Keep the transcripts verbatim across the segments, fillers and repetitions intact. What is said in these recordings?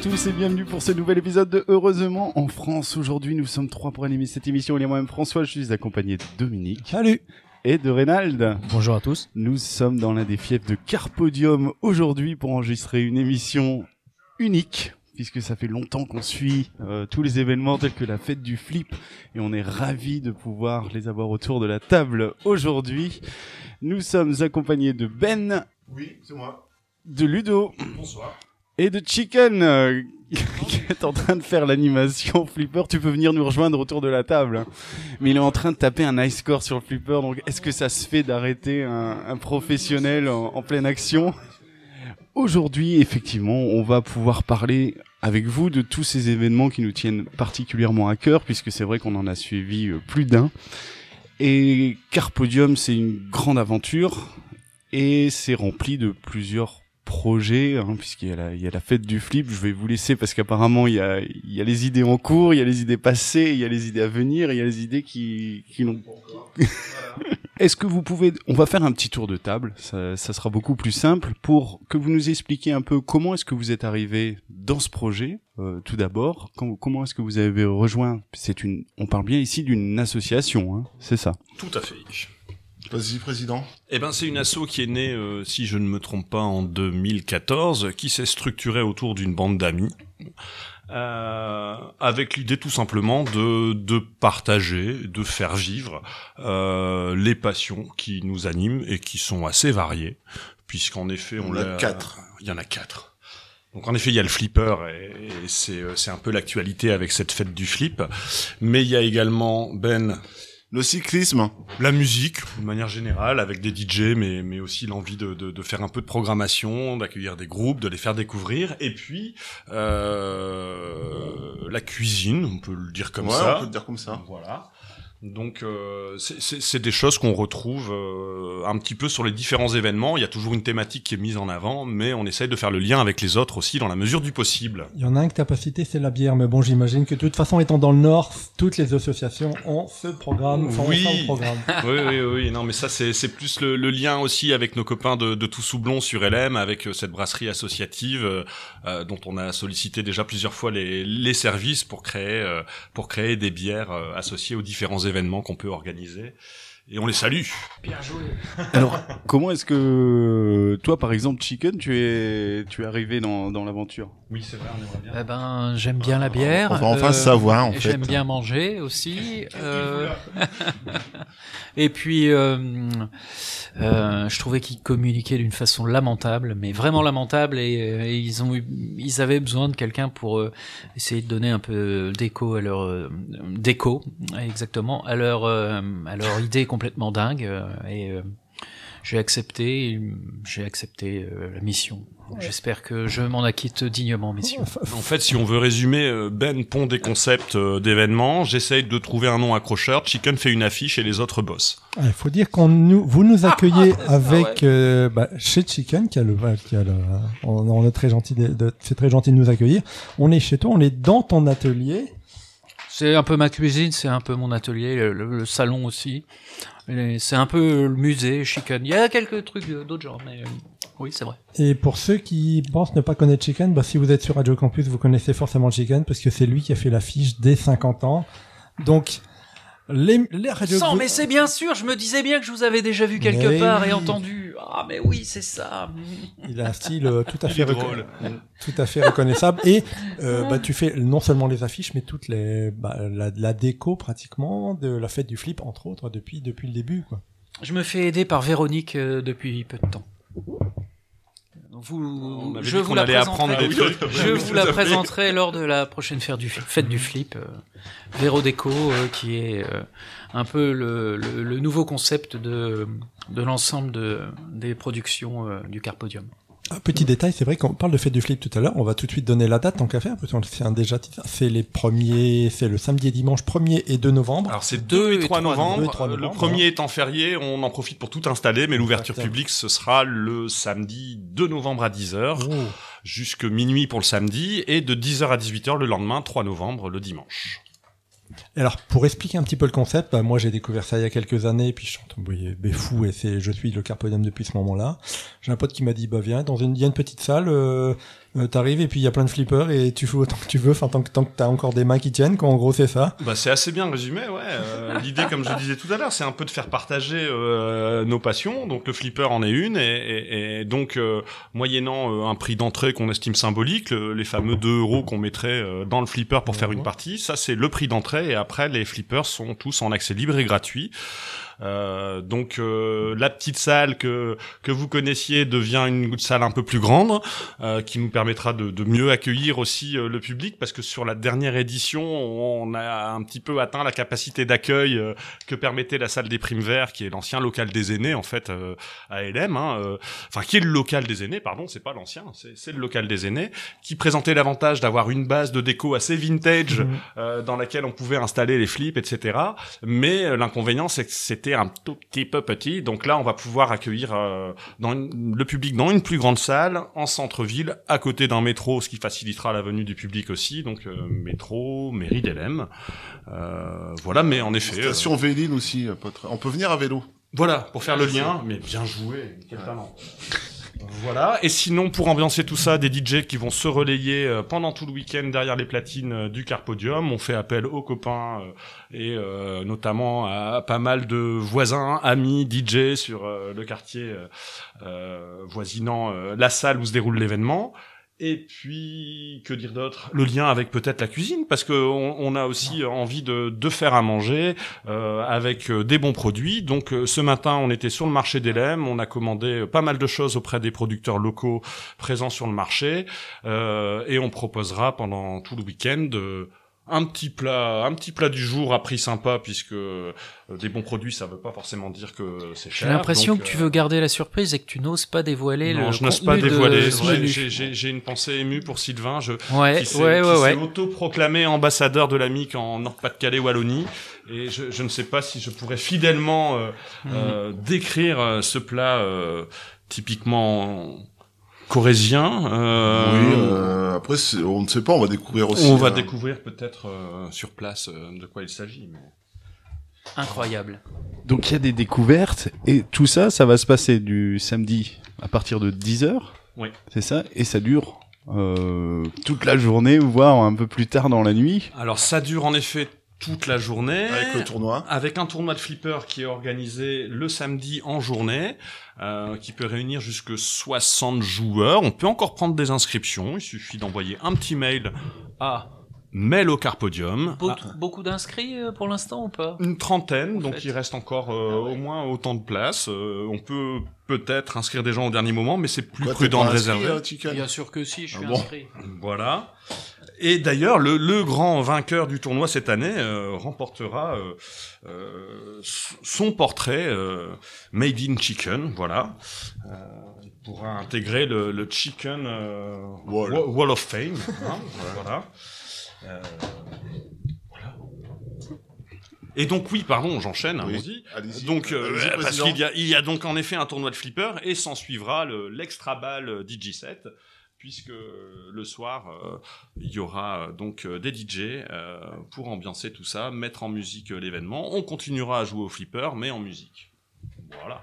tous et bienvenue pour ce nouvel épisode de Heureusement en France. Aujourd'hui, nous sommes trois pour animer cette émission. Il y a moi-même François, je suis accompagné de Dominique. Salut. Et de Reynald. Bonjour à tous. Nous sommes dans l'un des fiefs de Carpodium aujourd'hui pour enregistrer une émission unique, puisque ça fait longtemps qu'on suit euh, tous les événements tels que la fête du flip et on est ravis de pouvoir les avoir autour de la table aujourd'hui. Nous sommes accompagnés de Ben. Oui, c'est moi. De Ludo. Bonsoir. Et de Chicken, euh, qui est en train de faire l'animation flipper. Tu peux venir nous rejoindre autour de la table. Hein. Mais il est en train de taper un high score sur le flipper. Donc, est-ce que ça se fait d'arrêter un, un professionnel en, en pleine action ? Aujourd'hui, effectivement, on va pouvoir parler avec vous de tous ces événements qui nous tiennent particulièrement à cœur, puisque c'est vrai qu'on en a suivi plus d'un. Et Carpodium, c'est une grande aventure et c'est rempli de plusieurs projet, hein, puisqu'il y a, la, il y a la fête du flip. Je vais vous laisser parce qu'apparemment il y a, il y a les idées en cours, il y a les idées passées, il y a les idées à venir, et il y a les idées qui, qui n'ont. Est-ce que vous pouvez, on va faire un petit tour de table, ça, ça sera beaucoup plus simple pour que vous nous expliquiez un peu comment est-ce que vous êtes arrivé dans ce projet. Euh, tout d'abord, quand, comment est-ce que vous avez rejoint ? C'est une, on parle bien ici d'une association, hein, c'est ça ? Tout à fait. Vas-y, président. Eh ben, c'est une asso qui est née, euh, si je ne me trompe pas, en deux mille quatorze, qui s'est structurée autour d'une bande d'amis, euh, avec l'idée tout simplement de de partager, de faire vivre euh, les passions qui nous animent et qui sont assez variées, puisqu'en effet, on, on l'a. a quatre. Il y en a quatre. Donc en effet, il y a le flipper et, et c'est c'est un peu l'actualité avec cette fête du flip, mais il y a également Ben. Le cyclisme. La musique, de manière générale, avec des D J, mais, mais aussi l'envie de, de, de faire un peu de programmation, d'accueillir des groupes, de les faire découvrir. Et puis, euh, la cuisine, on peut le dire comme ouais, ça. on peut le dire comme ça. Voilà. Donc, euh, c'est, c'est, c'est des choses qu'on retrouve euh, un petit peu sur les différents événements. Il y a toujours une thématique qui est mise en avant, mais on essaye de faire le lien avec les autres aussi dans la mesure du possible. Il y en a un que t'as pas cité, c'est la bière, mais bon, j'imagine que de toute façon, étant dans le Nord, toutes les associations ont ce programme, enfin, Oui. ont ça au programme. oui, oui, oui. Non, mais ça, c'est, c'est plus le, le lien aussi avec nos copains de, de Toussoublon sur L M, avec cette brasserie associative euh, dont on a sollicité déjà plusieurs fois les, les services pour créer, euh, pour créer des bières euh, associées aux différents événements. événements qu'on peut organiser et on les salue. Bien joué. Alors, comment est-ce que toi, par exemple, Chicken, tu es tu es arrivé dans dans l'aventure ? Oui, c'est vrai, on aimerait bien. Eh ben, j'aime bien la bière. On va enfin euh, savoir, en fait. J'aime bien manger aussi. Euh... et puis, euh, euh, je trouvais qu'ils communiquaient d'une façon lamentable, mais vraiment lamentable, et, et ils ont eu, ils avaient besoin de quelqu'un pour euh, essayer de donner un peu d'écho à leur euh, d'écho, exactement, à leur euh, à leur idée complètement dingue. Euh, et euh, j'ai accepté, j'ai accepté euh, la mission. J'espère que je m'en acquitte dignement, messieurs. En fait, si on veut résumer, Ben pond des concepts d'événements, j'essaye de trouver un nom accrocheur, Chicken fait une affiche et les autres bossent. Il faut dire qu'on nous, vous nous accueillez ah, avec ouais. euh, bah, chez Chicken, qui a le, qui a le, on, on est très gentil, de, de, c'est très gentil de nous accueillir. On est chez toi, on est dans ton atelier. C'est un peu ma cuisine, c'est un peu mon atelier, le, le, le salon aussi. Et c'est un peu le musée, Chicken. Il y a quelques trucs d'autres genres, mais euh, oui, c'est vrai. Et pour ceux qui pensent ne pas connaître Chicken, bah, si vous êtes sur Radio Campus, vous connaissez forcément Chicken, parce que c'est lui qui a fait l'affiche dès cinquante ans. Donc, les, les radios... Sans, mais c'est bien sûr, je me disais bien que je vous avais déjà vu quelque mais part oui. et entendu. Ah, mais oui, c'est ça. Il a un style euh, tout à fait reco- drôle. tout à fait reconnaissable. Et euh, bah tu fais non seulement les affiches, mais toute les bah, la, la déco pratiquement de la fête du flip, entre autres, depuis depuis le début, quoi. Je me fais aider par Véronique euh, depuis peu de temps. Vous, On avait je dit vous qu'on la allait apprendre des présenterai. trucs. Je vous la présenterai lors de la prochaine fête du fête du flip. Euh, Véro Déco, euh, qui est euh, un peu le, le, le nouveau concept de de l'ensemble de des productions euh, du Carpodium. Un petit détail, c'est vrai qu'on parle de fête du flip tout à l'heure, on va tout de suite donner la date tant qu'à faire, parce que c'est un déjà, c'est les premiers, c'est le samedi et dimanche premier et deux novembre. Alors c'est deux et trois novembre, deux et trois novembre, le premier voilà. étant férié, on en profite pour tout installer, mais l'ouverture Exactement. publique ce sera le samedi deux novembre à dix heures, Oh. jusque minuit pour le samedi, et de dix heures à dix-huit heures le lendemain, trois novembre, le dimanche. Et alors, pour expliquer un petit peu le concept, bah, moi j'ai découvert ça il y a quelques années, puis je suis tombé fou, et c'est, je suis le Carpodium depuis ce moment-là. J'ai un pote qui m'a dit, bah viens, dans une, il y a une petite salle, euh, Euh, t'arrives et puis il y a plein de flippers et tu joues autant que tu veux, enfin tant que tant que t'as encore des mains qui tiennent, quoi. En gros, c'est ça. Bah c'est assez bien résumé, ouais. Euh, l'idée, comme je disais tout à l'heure, c'est un peu de faire partager euh, nos passions. Donc le flipper en est une, et, et, et donc euh, moyennant euh, un prix d'entrée qu'on estime symbolique, le, les fameux deux euros qu'on mettrait euh, dans le flipper pour faire une partie, ça c'est le prix d'entrée. Et après, les flippers sont tous en accès libre et gratuit. Euh, donc euh, la petite salle que que vous connaissiez devient une salle un peu plus grande, euh, qui nous permettra de, de mieux accueillir aussi euh, le public, parce que sur la dernière édition on a un petit peu atteint la capacité d'accueil euh, que permettait la salle des Primes Verts, qui est l'ancien local des aînés en fait euh, à L M, hein, euh, enfin qui est le local des aînés, pardon, c'est pas l'ancien, c'est, c'est le local des aînés, qui présentait l'avantage d'avoir une base de déco assez vintage mmh. euh, dans laquelle on pouvait installer les flips, et cetera. Mais euh, l'inconvénient c'est que c'était un tout petit peu petit, donc là on va pouvoir accueillir euh, dans une, le public dans une plus grande salle en centre-ville, à côté d'un métro, ce qui facilitera la venue du public aussi, donc euh, métro, mairie d'L M, euh, voilà. Mais en effet, station euh... Véline aussi, on peut venir à vélo. Voilà, pour faire le lien, mais bien joué, quel ouais. talent. Voilà, et sinon pour ambiancer tout ça, des D J qui vont se relayer euh, pendant tout le week-end derrière les platines euh, du Carpodium. On fait appel aux copains euh, et euh, notamment à pas mal de voisins, amis, D J sur euh, le quartier euh, euh, voisinant euh, la salle où se déroule l'événement. Et puis, que dire d'autre ? Le lien avec peut-être la cuisine, parce que on, on a aussi envie de, de faire à manger euh, avec des bons produits. Donc, euh, ce matin, on était sur le marché d'L M, on a commandé pas mal de choses auprès des producteurs locaux présents sur le marché, euh, et on proposera pendant tout le week-end euh, un petit plat, un petit plat du jour à prix sympa, puisque euh, des bons produits, ça veut pas forcément dire que c'est cher. J'ai l'impression donc, que tu euh... veux garder la surprise et que tu n'oses pas dévoiler non, le je n'ose contenu pas dévoiler. de C'est vrai, j'ai, j'ai, j'ai une pensée émue pour Sylvain, je, ouais, qui s'est, ouais, qui ouais, s'est ouais. auto-proclamé ambassadeur de la M I C en Nord-Pas-de-Calais, Wallonie, et je, je ne sais pas si je pourrais fidèlement euh, mmh. euh, décrire euh, ce plat euh, typiquement corésien. Euh, oui, euh, après on ne sait pas, on va découvrir aussi. On va euh... découvrir peut-être euh, sur place euh, de quoi il s'agit. Mais... Incroyable. Donc il y a des découvertes, et tout ça, ça va se passer du samedi à partir de dix heures. Oui. C'est ça, et ça dure euh, toute la journée, voire un peu plus tard dans la nuit. Alors ça dure en effet toute la journée. Avec le tournoi. Avec un tournoi de flipper qui est organisé le samedi en journée, euh, qui peut réunir jusque soixante joueurs. On peut encore prendre des inscriptions. Il suffit d'envoyer un petit mail à mail au Carpodium. Be- ah. Beaucoup d'inscrits euh, pour l'instant ou pas ? Une trentaine, en donc fait. Il reste encore euh, ah ouais. au moins autant de places. Euh, on peut peut-être inscrire des gens au dernier moment, mais c'est plus Quoi, prudent de inscrit, réserver. Euh, Bien sûr que si, je suis ah bon. inscrit. Voilà. Et d'ailleurs, le, le grand vainqueur du tournoi cette année euh, remportera euh, euh, son portrait euh, Made in Chicken, voilà. Euh, il pourra intégrer le, le Chicken euh, Wall. Wall of Fame, hein, voilà. Euh, voilà. Et donc oui, pardon, j'enchaîne, oui. allons-y. Allez-y. Donc euh, Allez-y, parce président. qu'il y a, il y a donc en effet un tournoi de flipper, et s'en suivra le, l'extra ball D J set, puisque le soir euh, il y aura donc euh, des D J euh, pour ambiancer tout ça, mettre en musique euh, l'événement. On continuera à jouer au flipper, mais en musique. Voilà.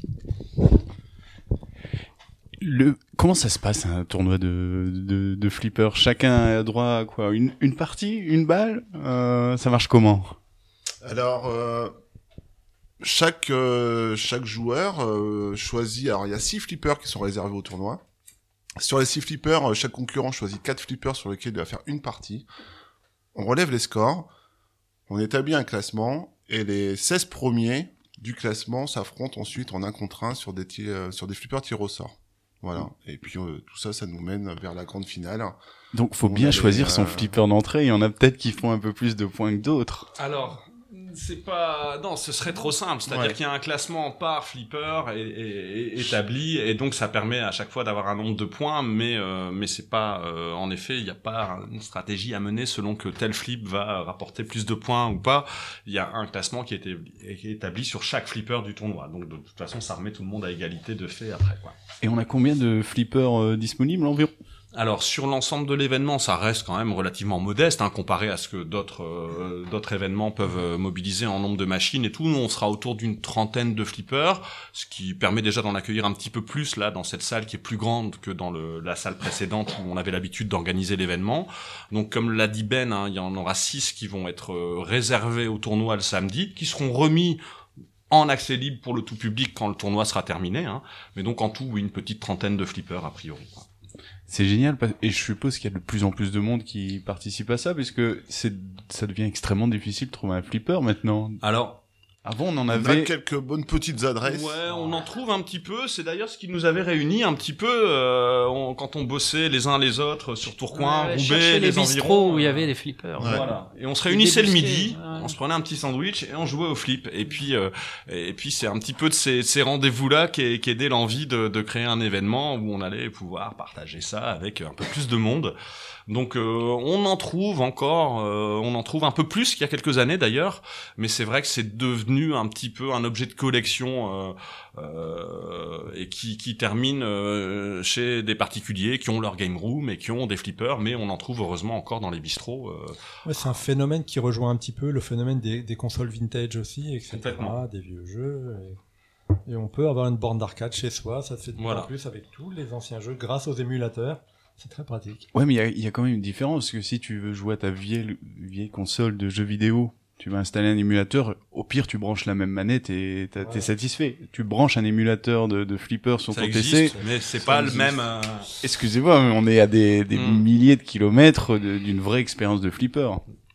Le... Comment ça se passe un tournoi de, de, de flipper ? Chacun a droit à quoi ? Une, une partie ? Une balle ? euh, Ça marche comment ? Alors, euh, chaque euh, chaque joueur euh, choisit. Alors, il y a six flippers qui sont réservés au tournoi. Sur les six flippers, chaque concurrent choisit quatre flippers sur lesquels il va faire une partie. On relève les scores, on établit un classement, et les seize premiers du classement s'affrontent ensuite en un contre un sur des tir, euh, sur des flippers tir au sort. Voilà. Et puis euh, tout ça, ça nous mène vers la grande finale. Donc faut on bien choisir les, son euh... flipper d'entrée. Il y en a peut-être qui font un peu plus de points que d'autres. Alors, c'est pas... Non, ce serait trop simple. C'est-à-dire ouais. qu'il y a un classement par flipper et, et, et établi, et donc ça permet à chaque fois d'avoir un nombre de points, mais euh, mais c'est pas... Euh, en effet, il n'y a pas une stratégie à mener selon que tel flip va rapporter plus de points ou pas. Il y a un classement qui est établi, qui est établi sur chaque flipper du tournoi. Donc de toute façon, ça remet tout le monde à égalité de fait après, quoi. Et on a combien de flippers euh, disponibles environ ? Alors sur l'ensemble de l'événement, ça reste quand même relativement modeste, hein, comparé à ce que d'autres euh, d'autres événements peuvent euh, mobiliser en nombre de machines et tout. Nous, on sera autour d'une trentaine de flippers, ce qui permet déjà d'en accueillir un petit peu plus là dans cette salle qui est plus grande que dans le, la salle précédente où on avait l'habitude d'organiser l'événement. Donc comme l'a dit Ben, hein, il y en aura six qui vont être euh, réservés au tournoi le samedi, qui seront remis en accès libre pour le tout public quand le tournoi sera terminé. Hein. Mais donc en tout, oui, une petite trentaine de flippers a priori. Quoi. C'est génial, et je suppose qu'il y a de plus en plus de monde qui participe à ça, puisque c'est, ça devient extrêmement difficile de trouver un flipper maintenant. Alors, avant on en On a avait... quelques bonnes petites adresses. Ouais, on en trouve un petit peu. C'est d'ailleurs ce qui nous avait réunis un petit peu euh, on, quand on bossait les uns les autres sur Tourcoing, Ouais, Roubaix, chercher les les bistrots environs. où il y avait des flippers. Ouais. Voilà. Et on se Les réunissait le débusqués, midi, ouais. on se prenait un petit sandwich et on jouait au flip. Et puis, euh, et puis c'est un petit peu de ces, ces rendez-vous-là qui, qui aidaient l'envie de, de créer un événement où on allait pouvoir partager ça avec un peu plus de monde. Donc euh, on en trouve encore, euh, on en trouve un peu plus qu'il y a quelques années d'ailleurs, mais c'est vrai que c'est devenu un petit peu un objet de collection euh, euh, et qui, qui termine euh, chez des particuliers qui ont leur game room et qui ont des flippers, mais on en trouve heureusement encore dans les bistrots. Euh. Ouais, c'est un phénomène qui rejoint un petit peu le phénomène des, des consoles vintage aussi, et cetera. Complètement. Des vieux jeux. Et, et on peut avoir une borne d'arcade chez soi, ça se fait de plus Voilà. en plus avec tous les anciens jeux grâce aux émulateurs. C'est très pratique. Ouais, mais il y a, il y a quand même une différence, parce que si tu veux jouer à ta vieille, vieille console de jeux vidéo, tu vas installer un émulateur, au pire tu branches la même manette et t'as, Ouais. t'es satisfait. Tu branches un émulateur de, de flipper sur Ça ton existe, P C. mais c'est Ça pas existe. le même. Euh... Excusez-moi, mais on est à des, des Mm. milliers de kilomètres de- d'une vraie expérience de flipper.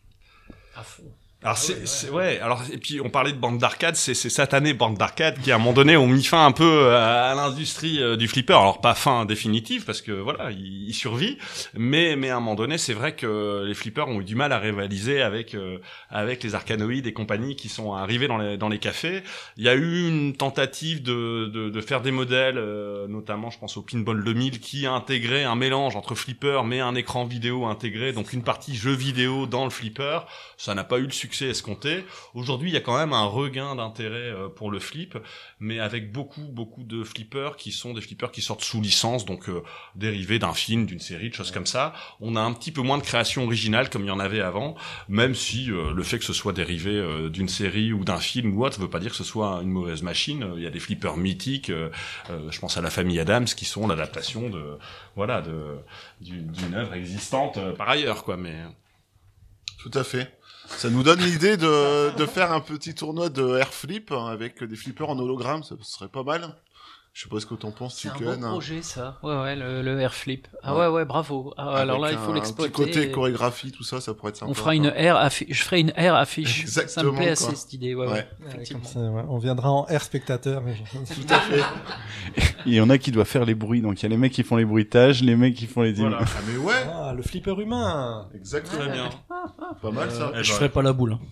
À fond. Alors c'est, c'est ouais. Alors et puis on parlait de bande d'arcade, c'est ces satanées bandes d'arcade qui à un moment donné ont mis fin un peu à, à l'industrie euh, du flipper. Alors pas fin définitive parce que voilà, il, il survit, mais mais à un moment donné, c'est vrai que les flippers ont eu du mal à rivaliser avec euh, avec les arcanoïdes et compagnie qui sont arrivés dans les dans les cafés. Il y a eu une tentative de de, de faire des modèles, euh, notamment je pense au Pinball deux mille qui a intégré un mélange entre flipper mais un écran vidéo intégré, donc une partie jeu vidéo dans le flipper. Ça n'a pas eu le succès escompté. Aujourd'hui, il y a quand même un regain d'intérêt euh, pour le flip, mais avec beaucoup, beaucoup de flippers qui sont des flippers qui sortent sous licence, donc euh, dérivés d'un film, d'une série, de choses comme ça. On a un petit peu moins de création originale comme il y en avait avant, même si euh, le fait que ce soit dérivé euh, d'une série ou d'un film ou autre veut pas dire que ce soit une mauvaise machine. Il y a des flippers mythiques, euh, euh, je pense à la famille Adams, qui sont l'adaptation de, voilà, de, d'une, d'une œuvre existante euh, par ailleurs, quoi, mais... Tout à fait. Ça nous donne l'idée de, de faire un petit tournoi de air flip hein, avec des flippers en hologramme, ça serait pas mal. Je sais pas ce que t'en penses, C'est un Chicken. beau projet, ça. Ouais, ouais, le, le air flip. Ah Ouais. ouais, ouais, bravo. Ah, alors là, il faut l'exploiter. Un petit côté chorégraphie, tout ça, ça pourrait être sympa. On fera une air affiche. Je ferai une air affiche. Exactement, Ça me plaît assez quoi. cette idée. Ouais, ouais. Ouais. Ouais, Effectivement. comme ça, ouais. On viendra en air spectateur. Mais... Tout à fait. Il y en a qui doivent faire les bruits, donc il y a les mecs qui font les bruitages, les mecs qui font les Voilà. images. Ah mais ouais, Ah, le flipper humain. exactement. Très bien. Pas mal ça. Eh Je ben, ferai pas la boule. hein.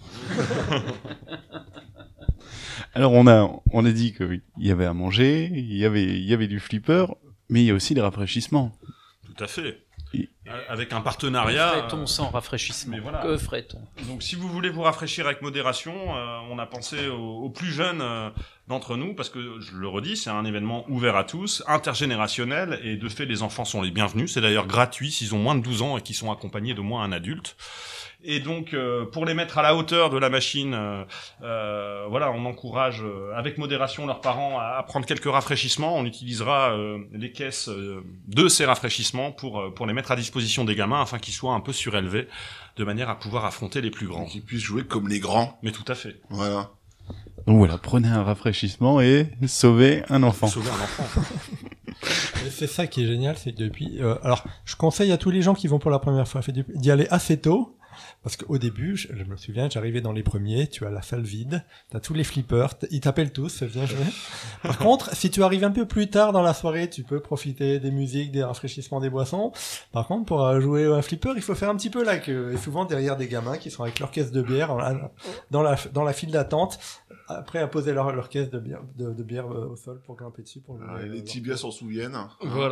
Alors on a, on a dit que oui, il y avait à manger, il y avait, il y avait du flipper, mais il y a aussi des rafraîchissements. Tout à fait. Et- Euh, Avec un Que partenariat. ferait-on sans rafraîchissement mais voilà. Que ferait-on euh, Donc, si vous voulez vous rafraîchir avec modération, euh, on a pensé aux, aux plus jeunes euh, d'entre nous, parce que je le redis, c'est un événement ouvert à tous, intergénérationnel, et de fait, les enfants sont les bienvenus. C'est d'ailleurs gratuit s'ils ont moins de douze ans et qu'ils sont accompagnés de moins un adulte. Et donc, euh, pour les mettre à la hauteur de la machine, euh, euh, voilà, on encourage euh, avec modération leurs parents à, à prendre quelques rafraîchissements. On utilisera euh, les caisses euh, de ces rafraîchissements pour euh, pour les mettre à disposition des gamins afin qu'ils soient un peu surélevés, de manière à pouvoir affronter les plus grands. Qu'ils puissent jouer comme les grands. Mais tout à fait. Voilà. Donc voilà, prenez un rafraîchissement et sauvez un enfant. Sauver un enfant. Et c'est ça qui est génial, c'est que depuis. Euh, alors, je conseille à tous les gens qui vont pour la première fois fait du- d'y aller assez tôt. Parce qu'au début, je, je me souviens, j'arrivais dans les premiers, tu as la salle vide, t'as tous les flippers, t- ils t'appellent tous, viens jouer. Par contre, si tu arrives un peu plus tard dans la soirée, tu peux profiter des musiques, des rafraîchissements, des boissons. Par contre, pour euh, jouer à un flipper, il faut faire un petit peu la queue. Et souvent derrière des gamins qui sont avec leur caisse de bière en- dans la, dans la file d'attente, après à poser leur, leur caisse de bière, de, de bière euh, au sol pour grimper dessus. Pour jouer, Euh, euh, les leur- tibias s'en souviennent. Voilà.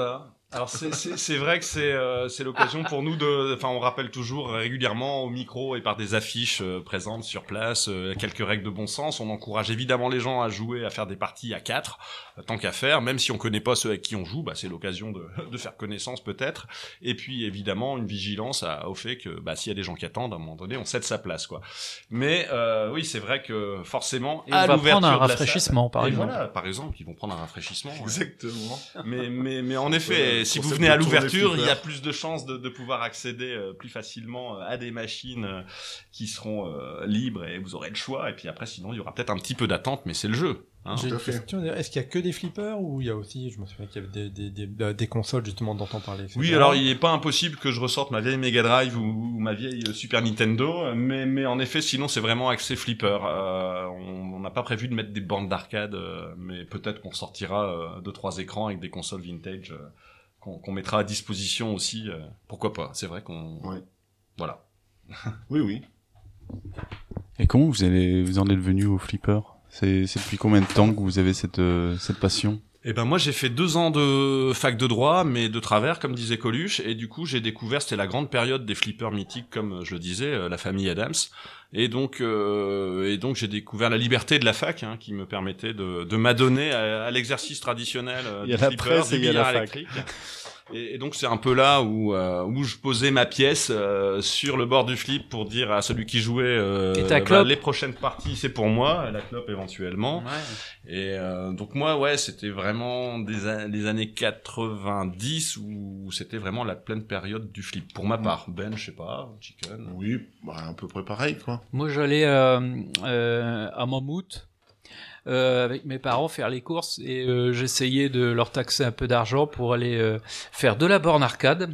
Alors c'est c'est c'est vrai que c'est euh, c'est l'occasion pour nous de enfin on rappelle toujours régulièrement au micro et par des affiches euh, présentes sur place euh, quelques règles de bon sens. On encourage évidemment les gens à jouer, à faire des parties à quatre euh, tant qu'à faire, même si on connaît pas ceux avec qui on joue, bah c'est l'occasion de de faire connaissance peut-être. Et puis évidemment une vigilance à, au fait que bah s'il y a des gens qui attendent à un moment donné, on cède sa place quoi. Mais euh, oui, c'est vrai que forcément Et à on va l'ouverture prendre un de la salle- rafraîchissement par et exemple. Voilà, par exemple, ils vont prendre un rafraîchissement. ouais. Exactement. Mais, mais, mais en effet, Ouais, si vous concept venez à de tourner l'ouverture, il y a flipper. plus de chances de, de pouvoir accéder euh, plus facilement euh, à des machines euh, qui seront euh, libres et vous aurez le choix. Et puis après, sinon, il y aura peut-être un petit peu d'attente, mais c'est le jeu. Hein. J'ai Tout à une fait. question. Est-ce qu'il y a que des flippers ou il y a aussi, je me souviens qu'il y avait des, des, des, des consoles justement dont on parlait. et cetera. Oui, alors il n'est pas impossible que je ressorte ma vieille Mega Drive ou, ou ma vieille euh, Super Nintendo, mais, mais en effet, sinon c'est vraiment axé flipper. Euh, on on n'a pas prévu de mettre des bandes d'arcade, euh, mais peut-être qu'on sortira euh, deux trois écrans avec des consoles vintage euh, qu'on qu'on mettra à disposition aussi. Euh, pourquoi pas? C'est vrai qu'on Ouais. voilà. Oui, oui. Et comment vous allez, vous en êtes venu au flipper? C'est, c'est depuis combien de temps que vous avez cette, euh, cette passion? Eh ben moi j'ai fait deux ans de fac de droit, mais de travers comme disait Coluche, et du coup j'ai découvert, c'était la grande période des flippers mythiques comme je le disais, euh, la famille Adams, et donc euh, et donc j'ai découvert la liberté de la fac hein, qui me permettait de, de m'adonner à, à l'exercice traditionnel euh, Il y a du la flipper, presse du et il y a la billard fac. électrique. Et, et donc c'est un peu là où euh, où je posais ma pièce euh, sur le bord du flip pour dire à celui qui jouait euh, Et ta bah, clope. les prochaines parties c'est pour moi, la clope éventuellement. Ouais. Et euh, donc moi ouais c'était vraiment des a- les années quatre-vingt-dix où c'était vraiment la pleine période du flip pour ma part. Ben je sais pas, Chicken. Oui, bah, à peu près pareil, quoi. Moi, j'allais euh, euh, à Mammouth euh, avec mes parents faire les courses et euh, j'essayais de leur taxer un peu d'argent pour aller euh, faire de la borne arcade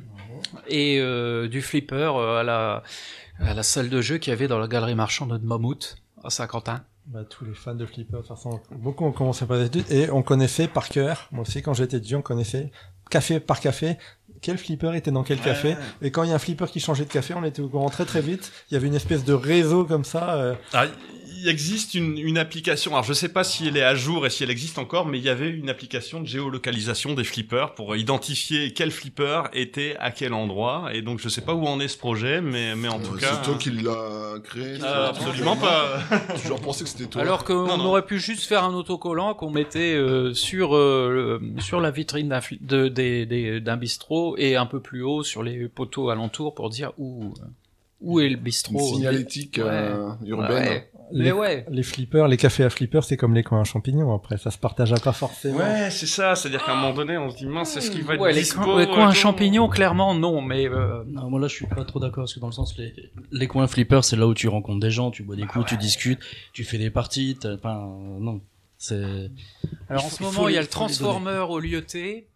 et euh, du flipper euh, à la à la salle de jeu qu'il y avait dans la galerie marchande de Mammouth à Saint-Quentin. Bah, tous les fans de flipper, de toute façon, beaucoup ont commencé par des études et on connaissait par cœur. Moi aussi, quand j'étais étudiant, on connaissait café par café quel flipper était dans quel café. Et quand il y a un flipper qui changeait de café, on était au courant très très vite. Il y avait une espèce de réseau comme ça. Euh... Ah, il existe une, une application, alors je sais pas si elle est à jour et si elle existe encore, mais il y avait une application de géolocalisation des flippers pour identifier quel flipper était à quel endroit, et donc je sais pas où en est ce projet, mais, mais en Euh, tout cas... C'est toi qui l'as créé. Euh, ça absolument pas. J'ai toujours pensé que c'était toi. Alors qu'on Non, non. aurait pu juste faire un autocollant qu'on mettait euh, sur euh, le- sur la vitrine d'un fli- de- des- des- d'un bistrot et un peu plus haut sur les poteaux alentours pour dire où où est le Une bistrot. signalétique euh, urbaine. Ouais. Les, Mais ouais. les flippers, les cafés à flippers, c'est comme les coins à champignons. Après, ça se partageait pas forcément. Ouais, c'est ça, c'est-à-dire qu'à un moment donné, on se dit, mince, c'est ce qui va être Ouais, les dispo, coins, les coins euh, à champignons, clairement non, mais euh, Non, moi là je suis pas trop d'accord parce que dans le sens les les coins flippers c'est là où tu rencontres des gens, tu bois des coups, tu discutes, tu fais des parties, t'as- enfin euh, non, c'est alors en Il ce faut- moment il il y a le faut les donner. Transformer au lieu T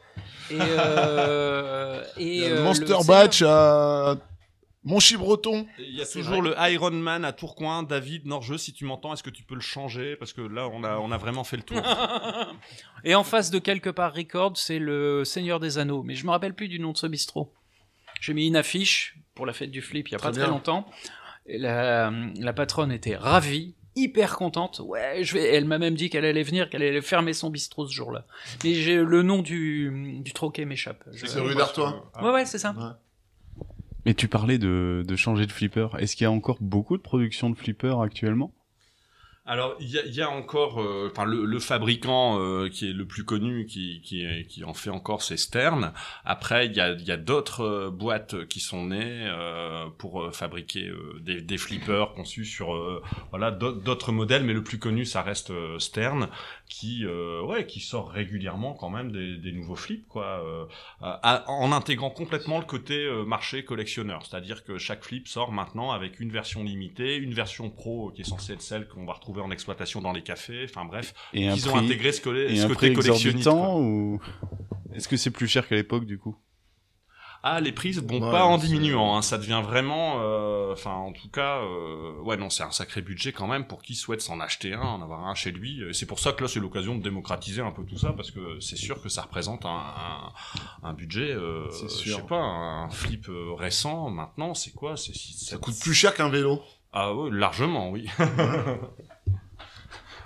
et euh, et Il y a le euh, Monster le- Batch à Monchy-Breton. Il y a toujours le Iron Man à Tourcoing. David Norgeux, si tu m'entends, est-ce que tu peux le changer? Parce que là, on a, on a vraiment fait le tour. Et en face de Quelque part Record, c'est le Seigneur des Anneaux. Mais je me rappelle plus du nom de ce bistrot. J'ai mis une affiche pour la fête du flip il y a Très pas très bien. longtemps. Et la, la patronne était ravie, hyper contente. Ouais, je vais. Elle m'a même dit qu'elle allait venir, qu'elle allait fermer son bistrot ce jour-là. Mais j'ai le nom du, du troquet m'échappe. Je- C'est rue d'Artois. Ouais, ouais, c'est ça. Mais tu parlais de, de changer de flipper. Est-ce qu'il y a encore beaucoup de production de flipper actuellement? Alors, il y a, il y a encore, euh, enfin, le, le fabricant euh, qui est le plus connu, qui, qui, qui en fait encore, c'est Stern. Après, il y a, il y a d'autres euh, boîtes qui sont nées euh, pour euh, fabriquer euh, des, des flippers conçus sur, euh, voilà, d'autres d'autres modèles, mais le plus connu, ça reste euh, Stern, qui, euh, ouais, qui sort régulièrement quand même des, des nouveaux flips, quoi, euh, à- en intégrant complètement le côté euh, marché collectionneur. C'est-à-dire que chaque flip sort maintenant avec une version limitée, une version pro qui est censée être celle qu'on va retrouver en exploitation dans les cafés, enfin bref, Et un ils ont prix, intégré ce, collé- et ce un côté prix collectionniste. exorbitant quoi. ou est-ce que c'est plus cher qu'à l'époque du coup? Ah, les prix, bon, Ouais, pas en c'est- diminuant, hein, ça devient vraiment, euh, enfin, en tout cas, euh, ouais, non, c'est un sacré budget quand même pour qui souhaite s'en acheter un, en avoir un chez lui. Et c'est pour ça que là, c'est l'occasion de démocratiser un peu tout ça, parce que c'est sûr que ça représente un, un, un budget, euh, C'est je sûr. sais pas, un flip euh, récent, maintenant, c'est quoi? C'est, Ça coûte plus cher qu'un vélo. Ah ouais, largement, oui.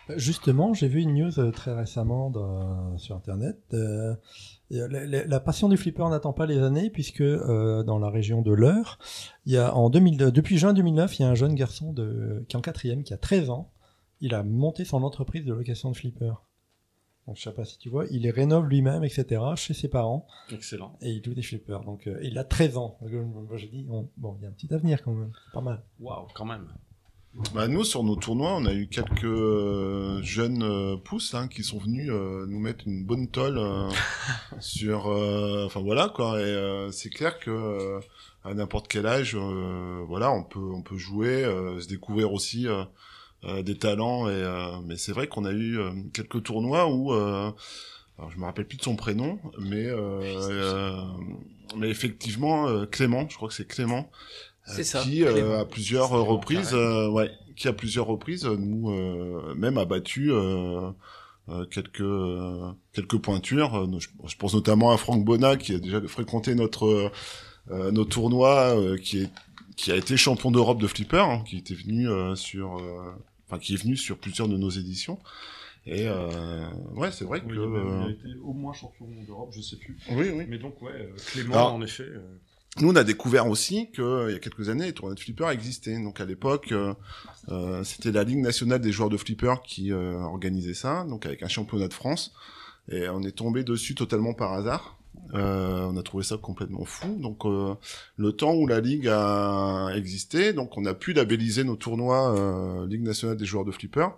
Justement, j'ai vu une news euh, très récemment dans- sur Internet. Euh, et, euh, la, la- la passion du flipper n'attend pas les années, puisque euh, dans la région de l'Eure, il y a en deux mille, depuis juin deux mille neuf, il y a un jeune garçon de, qui est en quatrième, qui a treize ans. Il a monté son entreprise de location de flipper. Donc, je sais pas si tu vois, il les rénove lui-même, et cetera, chez ses parents, Excellent. et il loue des flippers. Donc, euh, il a treize ans. Donc, euh, moi, j'ai dit, on- bon, il y a un petit avenir quand même, c'est pas mal. Waouh, quand même. Bah nous sur nos tournois, on a eu quelques euh, jeunes euh, pousses hein, qui sont venus euh, nous mettre une bonne tôle euh, sur, euh, enfin voilà quoi. Et euh, c'est clair que euh, à n'importe quel âge, euh, voilà, on peut on peut jouer, euh, se découvrir aussi euh, euh, des talents. Et euh, mais c'est vrai qu'on a eu euh, quelques tournois où, euh, alors je me rappelle plus de son prénom, mais euh, euh, mais effectivement euh, Clément, je crois que c'est Clément. C'est ça, Qui euh, Clément. à plusieurs Clément reprises, Carrel. euh, ouais, qui à plusieurs reprises euh, nous euh, même a battu euh, euh, quelques euh, quelques pointures. Euh, je, je pense notamment à Franck Bonnat qui a déjà fréquenté notre euh, nos tournois, euh, qui est qui a été champion d'Europe de flipper, hein, qui était venu euh, sur, euh, enfin qui est venu sur plusieurs de nos éditions. Et euh, ouais, c'est vrai Oui, que il, a même- il a euh, été au moins champion d'Europe, je sais plus. oui, oui. Mais donc, ouais, euh, Clément, Alors- en effet. euh, Nous, on a découvert aussi que euh, il y a quelques années, les tournois de flipper existaient. Donc à l'époque, euh, euh, c'était la Ligue nationale des joueurs de flipper qui euh, organisait ça, donc avec un championnat de France. Et on est tombé dessus totalement par hasard. Euh, on a trouvé ça complètement fou. Donc euh, le temps où la Ligue a existé, donc on a pu labelliser nos tournois euh, Ligue nationale des joueurs de flipper,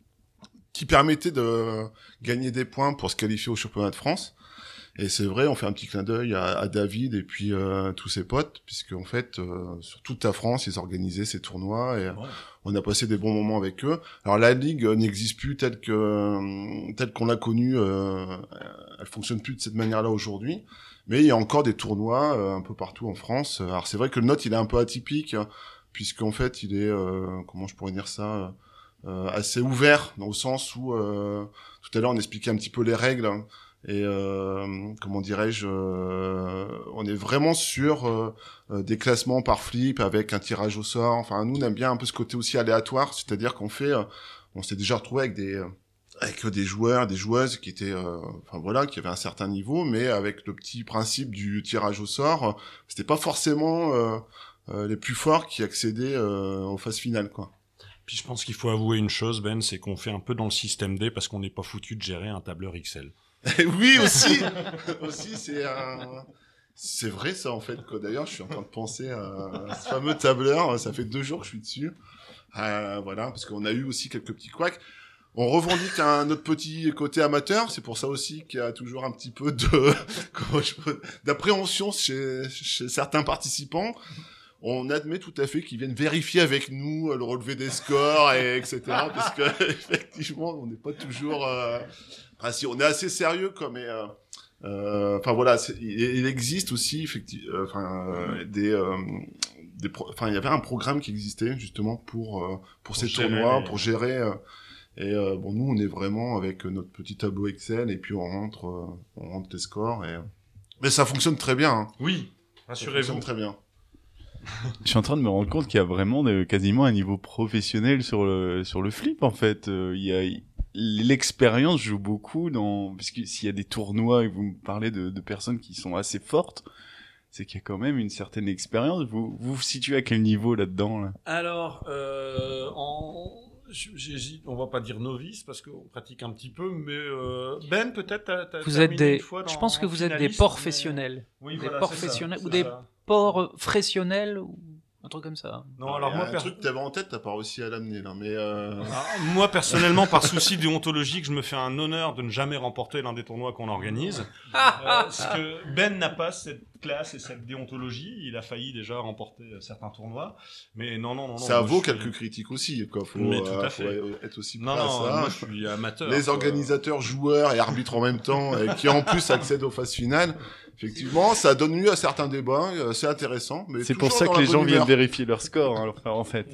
qui permettait de gagner des points pour se qualifier au championnat de France. Et c'est vrai, on fait un petit clin d'œil à, à David et puis euh, tous ses potes, puisque en fait, euh, sur toute la France, ils organisaient ces tournois et euh, Ouais. on a passé des bons moments avec eux. Alors la ligue euh, n'existe plus telle que euh, telle qu'on l'a connue, euh, elle fonctionne plus de cette manière-là aujourd'hui. Mais il y a encore des tournois euh, un peu partout en France. Alors c'est vrai que le nôtre, il est un peu atypique, hein, puisqu'en fait, il est, euh, comment je pourrais dire ça, euh, assez ouvert dans le sens où euh, tout à l'heure on expliquait un petit peu les règles. Hein. Et euh, comment dirais-je, euh, on est vraiment sur euh, euh, des classements par flip avec un tirage au sort. Enfin, nous on aime bien un peu ce côté aussi aléatoire, c'est-à-dire qu'on fait, euh, on s'est déjà retrouvé avec des euh, avec des joueurs, des joueuses qui étaient, euh, enfin voilà, qui avaient un certain niveau, mais avec le petit principe du tirage au sort, euh, c'était pas forcément euh, euh, les plus forts qui accédaient euh, aux phases finales, quoi. Puis je pense qu'il faut avouer une chose, Ben, c'est qu'on fait un peu dans le système D parce qu'on n'est pas foutu de gérer un tableur X L. Oui, aussi, aussi, c'est un, c'est vrai ça en fait. Quoi. D'ailleurs, je suis en train de penser à ce fameux tableur. Ça fait deux jours que je suis dessus. Euh, voilà, parce qu'on a eu aussi quelques petits couacs. On revendique un notre petit côté amateur. C'est pour ça aussi qu'il y a toujours un petit peu de comment je peux- d'appréhension chez, chez certains participants. On admet tout à fait qu'ils viennent vérifier avec nous le relevé des scores et etc. Parce que effectivement, on n'est pas toujours. Euh... Enfin, si on est assez sérieux, quoi, mais euh, euh, enfin voilà, c'est- il, il existe aussi effectivement, euh, enfin euh, des, euh, des, pro- enfin il y avait un programme qui existait justement pour euh, pour, ces gérer tournois, les- pour gérer. Euh, et euh, bon, nous, on est vraiment avec notre petit tableau Excel et puis on rentre, euh, on rentre les scores et. Mais ça fonctionne très bien. Hein. Oui, Ça rassurez-vous. fonctionne très bien. Je suis en train de me rendre compte qu'il y a vraiment de- quasiment un niveau professionnel sur le sur le flip en fait. Euh, il y a l'expérience joue beaucoup dans parce que s'il y a des tournois et vous me parlez de, de personnes qui sont assez fortes, c'est qu'il y a quand même une certaine expérience. Vous vous, vous situez à quel niveau là-dedans là? Alors, euh, en... j'hésite, on va pas dire novice parce qu'on pratique un petit peu, mais euh, Ben, peut-être t'as, t'as Vous êtes terminé des, une fois dans- je pense que en vous êtes des finaliste, professionnels, mais- Oui, des voilà, professionnels c'est ça, ou c'est des ça. ports fraisionnels ou un truc comme ça. Non, alors il y a moi, un per- truc que t'avais en tête, t'as pas réussi à l'amener là, mais euh... Alors, moi personnellement, par souci déontologique, je me fais un honneur de ne jamais remporter l'un des tournois qu'on organise. Euh, parce que Ben n'a pas cette classe et cette déontologie. Il a failli déjà remporter euh, certains tournois, mais non, non, non. non ça moi, vaut je suis- quelques critiques aussi, quoi. Faut, Mais tout à euh, fait. faut être aussi prêt Non, à non, ça. moi je suis amateur. Les quoi. organisateurs, joueurs et arbitres en même temps, et qui en plus accèdent aux phases finales. Effectivement, ça donne lieu à certains débats, euh, c'est intéressant. Mais C'est pour toujours ça dans que la les gens bonne viennent humeur. vérifier leur score hein, en fait.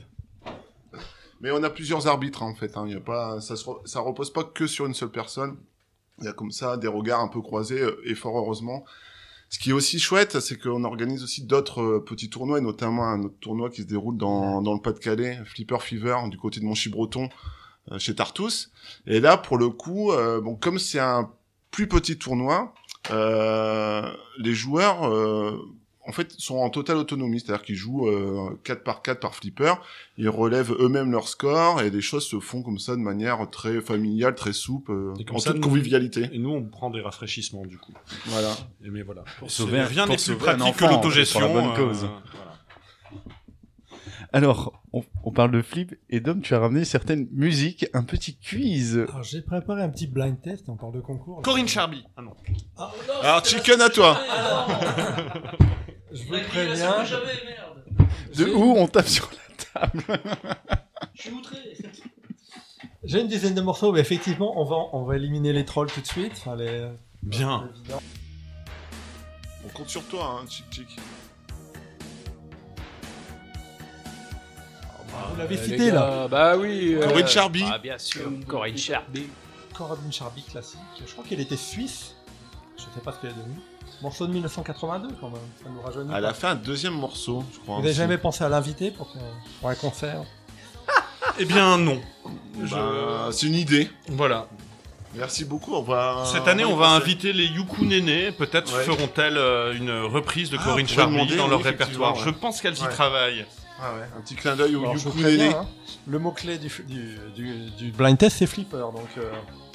Mais on a plusieurs arbitres hein, en fait. Hein. Il y a pas, ça, se re- ça repose pas que sur une seule personne. Il y a comme ça des regards un peu croisés euh, et fort heureusement. Ce qui est aussi chouette, c'est qu'on organise aussi d'autres euh, petits tournois, et notamment un autre tournoi qui se déroule dans, dans le Pas-de-Calais, Flipper Fever, du côté de Monchy-Breton, euh, chez Tartus. Et là, pour le coup, euh, bon, comme c'est un plus petit tournoi, euh, les joueurs, euh, en fait, sont en totale autonomie, c'est-à-dire qu'ils jouent euh, quatre par quatre par flipper, ils relèvent eux-mêmes leur score, et les choses se font comme ça de manière très familiale, très souple, euh, Et comme en ça, toute nous- convivialité. Et nous, on prend des rafraîchissements, du coup. Voilà. Et mais voilà. Pour C'est- sauver un- rien pour n'est plus sauver un pratique que enfant, l'autogestion. pour la bonne euh, cause. voilà. Alors, on, on parle de flip, et Dom, tu as ramené certaines musiques, un petit quiz. Alors, j'ai préparé un petit blind test, on parle de concours. là. Corinne Charby. Ah non. Alors, Chicken, à toi. Je vous préviens. De où on tape sur la table. Je suis outré. J'ai une dizaine de morceaux, mais effectivement, on va, on va éliminer les trolls tout de suite. Enfin, les... Bien. évident. On compte sur toi, hein, Chick Chick. Vous l'avez Euh, cité les là. gars, Bah oui. euh, Corinne Charby. Ah bien sûr, Corinne Charby. Corinne Charby classique. Je crois qu'elle était suisse. Je sais pas ce qu'elle est devenue. Morceau de mille neuf cent quatre-vingt-deux quand même. Ça nous rajeunit. Elle pas. a fait un deuxième morceau, je crois. Vous avez aussi. jamais pensé à l'inviter pour, que- pour un concert? Eh bien, non. Bah, c'est une idée. Voilà. Merci beaucoup. On va. Cette année, on va y penser. inviter les Yuku Néné. Peut-être Ouais. feront-elles euh, une reprise de Ah, Corinne on pourrait Charby demander, dans oui, leur effectivement, répertoire. ouais. Je pense qu'elles y Ouais. travaillent. Ah ouais, un petit clin d'œil au Alors, je vous ukulélé. préviens, hein, le mot-clé du, du, du, du blind test, c'est flipper. Donc, euh,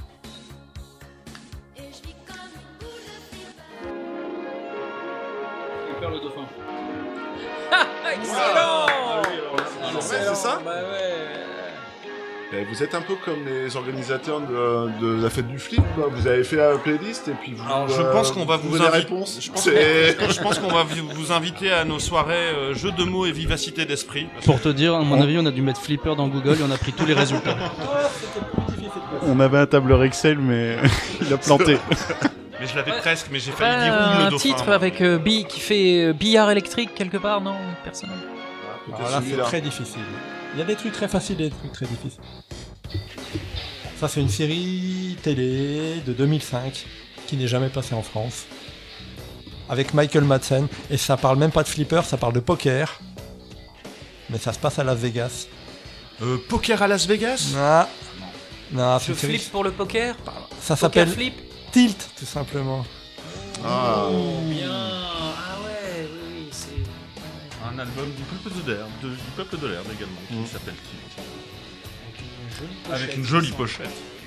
Flipper le dauphin. Excellent. Ouais, c'est ça. Bah ouais. Eh, vous êtes un peu comme les organisateurs de, de la fête du flip, quoi. Vous avez fait la playlist et puis vous. Alors, je euh, pense qu'on va vous trouvez les inviter- réponses. Je pense C'est- Je pense qu'on va vous vous inviter à nos soirées euh, jeux de mots et vivacité d'esprit. Pour te dire, à mon avis, on a dû mettre Flipper dans Google et on a pris tous les résultats. On avait un tableur Excel, mais il a planté. Mais je l'avais Ouais. presque, mais j'ai Pas failli dire Oum le un dauphin. titre avec euh, bi- qui fait euh, billard électrique quelque part, non personne. Peut-être alors là, c'est celui-là. très difficile. Il y a des trucs très faciles et des trucs très difficiles. Ça, c'est une série télé de deux mille cinq qui n'est jamais passée en France. Avec Michael Madsen. Et ça parle même pas de flipper, ça parle de poker. Mais ça se passe à Las Vegas. Euh, poker à Las Vegas. Ah. Non, c'est Je une série- flippe pour le poker. Ça Poker s'appelle flip. Tilt, tout simplement. Ah. Bien. Ah ouais, oui, oui, c'est. Un album du peuple de l'air, de- du peuple de l'air également, qui Mm. s'appelle Tilt. Avec une jolie pochette.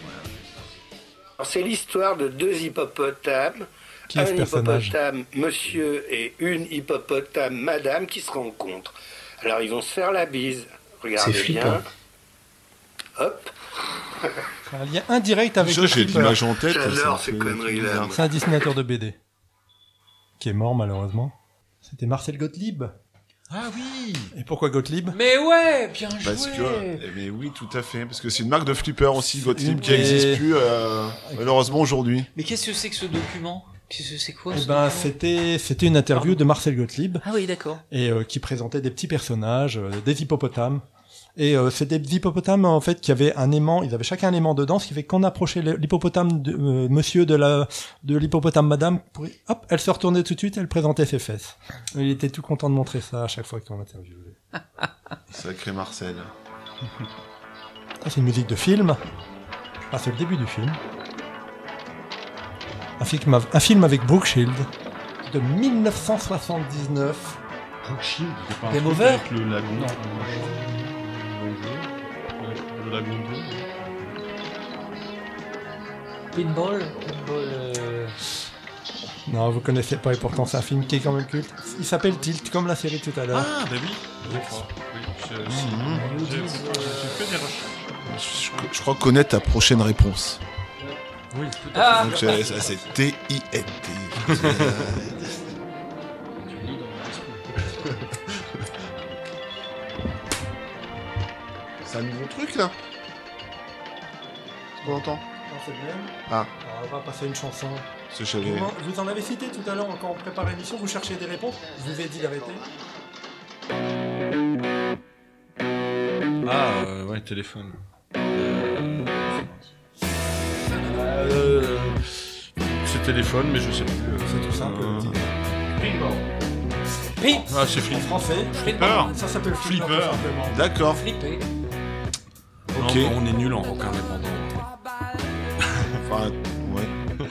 Alors, c'est l'histoire de deux hippopotames, Qui est un ce personnage? hippopotame monsieur et une hippopotame madame qui se rencontrent. Alors ils vont se faire la bise. Regardez C'est bien. flippant. Hop, C'est un lien indirect avec Ça, le j'ai flipper. l'image en tête. J'adore ça me ces fait conneries-là. bizarre. C'est un dessinateur de B D. Qui est mort malheureusement. C'était Marcel Gottlieb. Ah oui. Et pourquoi Gottlieb? Mais ouais, bien joué. Parce que, eh bien, oui, tout à fait, parce que c'est une marque de flipper aussi, Gottlieb, une qui des- n'existe plus euh, malheureusement aujourd'hui. Mais qu'est-ce que c'est que ce document Qu'est-ce que c'est quoi Eh ce ben, document c'était c'était une interview de Marcel Gottlieb Ah oui, d'accord. et euh, qui présentait des petits personnages, euh, des hippopotames. Et euh, c'est des hippopotames en fait qui avaient un aimant, ils avaient chacun un aimant dedans, ce qui fait qu'on approchait le- l'hippopotame de euh, monsieur de la de l'hippopotame madame, pour, hop, elle se retournait tout de suite, elle présentait ses fesses. Il était tout content de montrer ça à chaque fois qu'on l'interviewait. Sacré Marcel. Ça, c'est une musique de film. Ah, c'est le début du film. Un film, av- un film avec Brooke Shield de mille neuf cent soixante-dix-neuf. Game over Avec le lagon. Le lagon bleu. Pinball. Pinball. euh, Non, vous connaissez pas et pourtant c'est un film qui est quand même culte. Il s'appelle Tilt, comme la série tout à l'heure. Ah, bah oui. D'accord. Oui, je- si. Mhm. J'ai j'ai fait des recherches. Je, je crois connaître ta prochaine réponse. Oui. Ah Donc c'est- ça, c'est T I N T. C'est un nouveau truc là. Ce qu'on entend. Non, c'est le même. Ah. Alors, on va passer une chanson. Ce que j'avais. Vous, vous en avez cité tout à l'heure quand on prépare l'émission, vous cherchez des réponses. Je vous ai dit d'arrêter. Ah, euh, ouais, téléphone. Euh, c'est téléphone, mais je sais plus. euh. C'est tout simple. Euh. Pip. Ah, c'est En flip. français, Flipper. ça s'appelle Flipper. Flipper. tout simplement. D'accord. Flipper. Ok. Non, on est nul en rock indépendant. Enfin, ouais.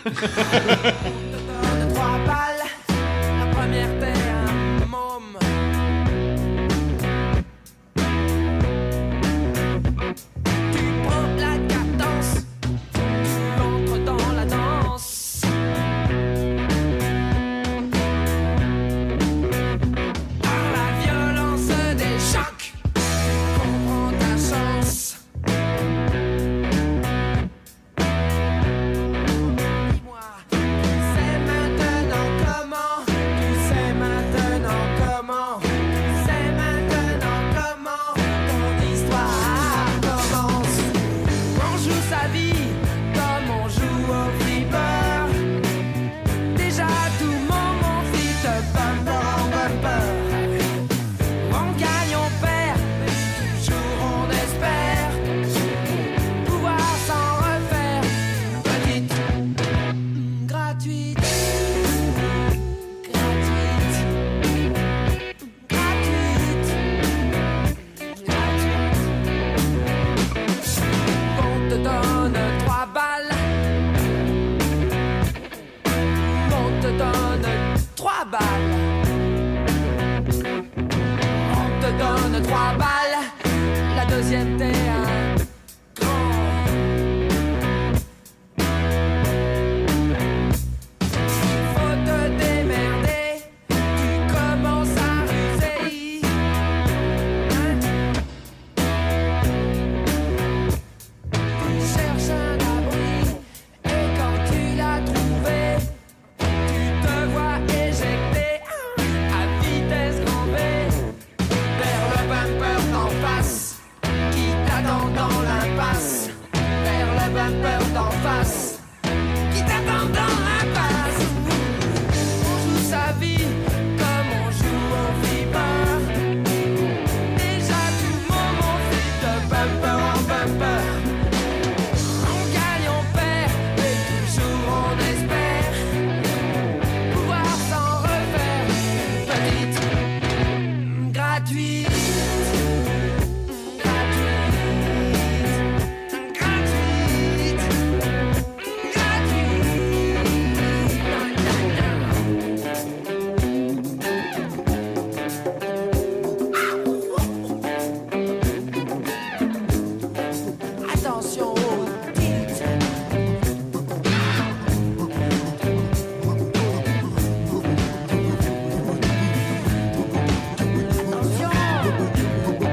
Trois balles, la première t'es un môme. Tu prends la cadence, tu entres dans la danse. Par la violence des chocs, tu comprends ta chance. Dis-moi, tu sais maintenant comment, tu sais maintenant comment, tu sais maintenant comment ton histoire commence. On joue sa vie comme on joue au flipper. Déjà tout moment fit bumper en bumper. On gagne, on perd, mais toujours on espère pouvoir s'en refaire. Petite, mm, gratuite, gratuite, gratuite, gratuite. On te donne trois balles. On te donne trois balles. On te donne trois balles. La deuxième t'es un grand. Faut te démerder. Tu commences à ruser. Hein? Tu cherches un abri. Et quand tu l'as trouvé, tu te vois éjecté à vitesse grand V vers le bumper d'en face qui t'attend dans l'impasse. Vers le bumper d'en face qui t'attend dans l'impasse. On joue sa vie comme on joue au flipper. Déjà tout moment fit de bumper en bumper. On gagne, on perd, mais toujours on espère pouvoir s'en refaire. Petite, mm, gratuite, mm, gratuite, mm, gratuite, mm, gratuite. Attention aux titres. Attention.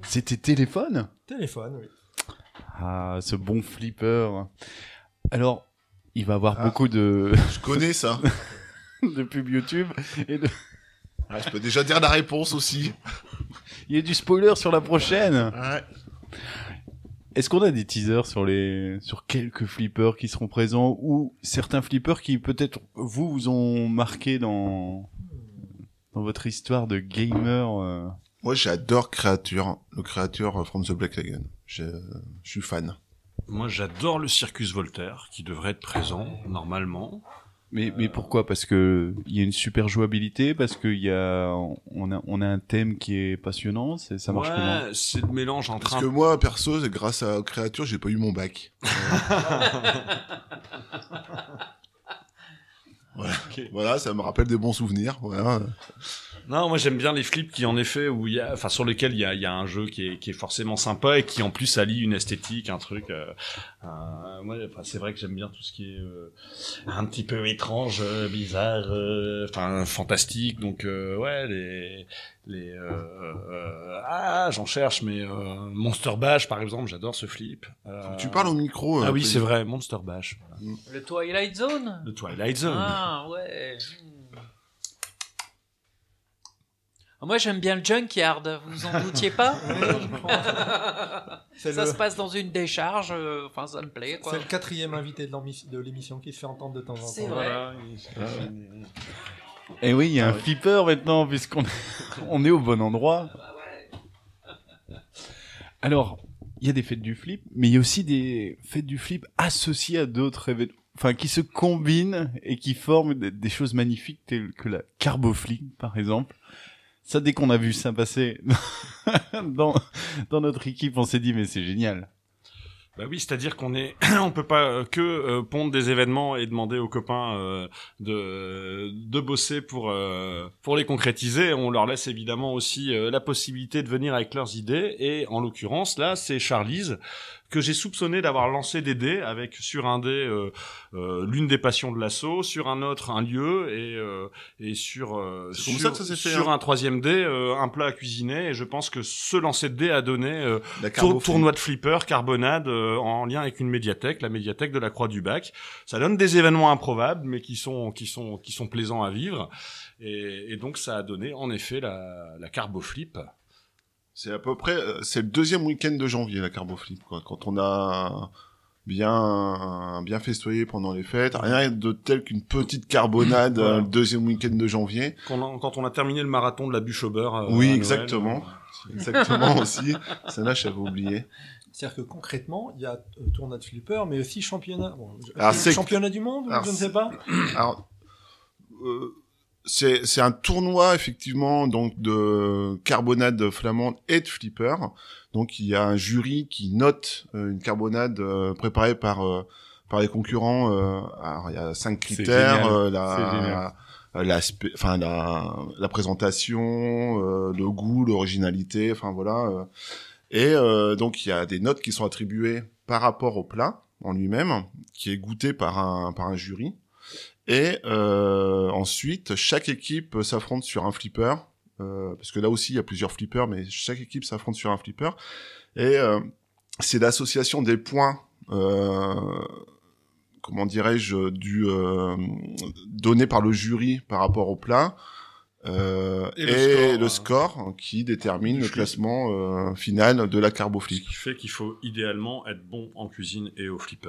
C'était téléphone? Téléphone, oui. Ah, ce bon flipper. Alors, il va avoir Ah. beaucoup de, Je connais ça. de pubs YouTube et de... Ah, je peux déjà dire la réponse aussi. il y a du spoiler sur la prochaine. Ouais. Est-ce qu'on a des teasers sur les, sur quelques flippers qui seront présents ou certains flippers qui peut-être vous vous ont marqué dans, dans votre histoire de gamer euh... Moi, j'adore Creature, le Creature from the Black Lagoon. Je, je suis fan. Moi, j'adore le Circus Voltaire, qui devrait être présent, normalement. Mais, mais pourquoi? Parce que il y a une super jouabilité, parce qu'il y a, on a, on a un thème qui est passionnant, c'est, ça marche comment? Ouais, c'est le mélange entre Parce un... que moi, perso, c'est grâce à Creature, j'ai pas eu mon bac. Voilà. Ok. Voilà, ça me rappelle des bons souvenirs. Voilà. Non, moi j'aime bien les flips qui en effet où il y a, enfin sur lesquels il y a, il y a un jeu qui est, qui est forcément sympa et qui en plus allie une esthétique, un truc. Euh, euh, moi, enfin c'est vrai que j'aime bien tout ce qui est euh, un petit peu étrange, euh, bizarre, euh, enfin fantastique. Donc euh, ouais les les euh, euh, ah j'en cherche mais euh, Monster Bash par exemple, j'adore ce flip. Euh, Tu parles au micro. Ah euh, oui Tony. c'est vrai, Monster Bash, voilà. Le Twilight Zone? Le Twilight Zone. Ah, ouais. Moi, j'aime bien le Junkyard, vous en doutiez pas? C'est Ça le, se passe dans une décharge, euh, enfin, ça me plaît, quoi. c'est le quatrième invité de l'emi- de l'émission qui se fait entendre de temps en temps. C'est vrai. Voilà. Et oui, il y a Ah un ouais. flipper maintenant, puisqu'on on est au bon endroit. Alors, il y a des fêtes du flip, mais il y a aussi des fêtes du flip associées à d'autres événements, enfin, qui se combinent et qui forment des, des choses magnifiques telles que la carboflip, par exemple. Ça, dès qu'on a vu ça passer dans, dans notre équipe, on s'est dit, mais c'est génial. Bah oui, c'est-à-dire qu'on est, on peut pas euh, que euh, pondre des événements et demander aux copains euh, de de bosser pour euh, pour les concrétiser. On leur laisse évidemment aussi euh, la possibilité de venir avec leurs idées. Et en l'occurrence, là, c'est Charlize que j'ai soupçonné d'avoir lancé des dés avec sur un dé euh, euh, l'une des passions de l'assaut, sur un autre un lieu et euh, et sur euh, C'est comme sur, ça que ça s'est fait, sur hein. un troisième dé euh, un plat à cuisiner. Et je pense que ce lancer de dés a donné euh, La Tour- carboflip. tournoi de flipper, carbonade, euh, en lien avec une médiathèque, la médiathèque de la Croix du Bac. Ça donne des événements improbables, mais qui sont qui sont qui sont plaisants à vivre. Et, et donc ça a donné en effet la, la carboflip. C'est à peu près, euh, c'est le deuxième week-end de janvier, la carboflip, quoi. Quand on a bien, bien festoyé pendant les fêtes. Rien de tel qu'une petite carbonade, Voilà. euh, le deuxième week-end de janvier. Quand on, a, quand on a terminé le marathon de la bûche au beurre. euh, à Oui, Noël. exactement. Exactement aussi. Celle-là, j'avais oublié. C'est-à-dire que concrètement, il y a euh, tournoi de flipper, mais aussi championnat. Bon, je- Alors, c'est- championnat du monde, ou Alors, je ne sais pas. Alors, euh, c'est, c'est un tournoi, effectivement, donc, de carbonade flamande et de flipper. Donc, il y a un jury qui note euh, une carbonade euh, préparée par, euh, par les concurrents. Euh, alors, il y a cinq C'est critères. génial. euh, C'est génial. la, euh, l'aspect, enfin, la, la présentation, euh, le goût, l'originalité, enfin, voilà. euh. Et euh, donc, il y a des notes qui sont attribuées par rapport au plat en lui-même, qui est goûté par un, par un jury. Et euh, ensuite, chaque équipe s'affronte sur un flipper, euh, parce que là aussi, il y a plusieurs flippers, mais chaque équipe s'affronte sur un flipper. Et euh, c'est l'association des points, euh, comment dirais-je, du euh, donné par le jury par rapport au plat, euh, Et et, le score, le euh, score qui détermine du le flip. classement euh, final de la Ce carboflip. qui fait qu'il faut idéalement être bon en cuisine et au flipper.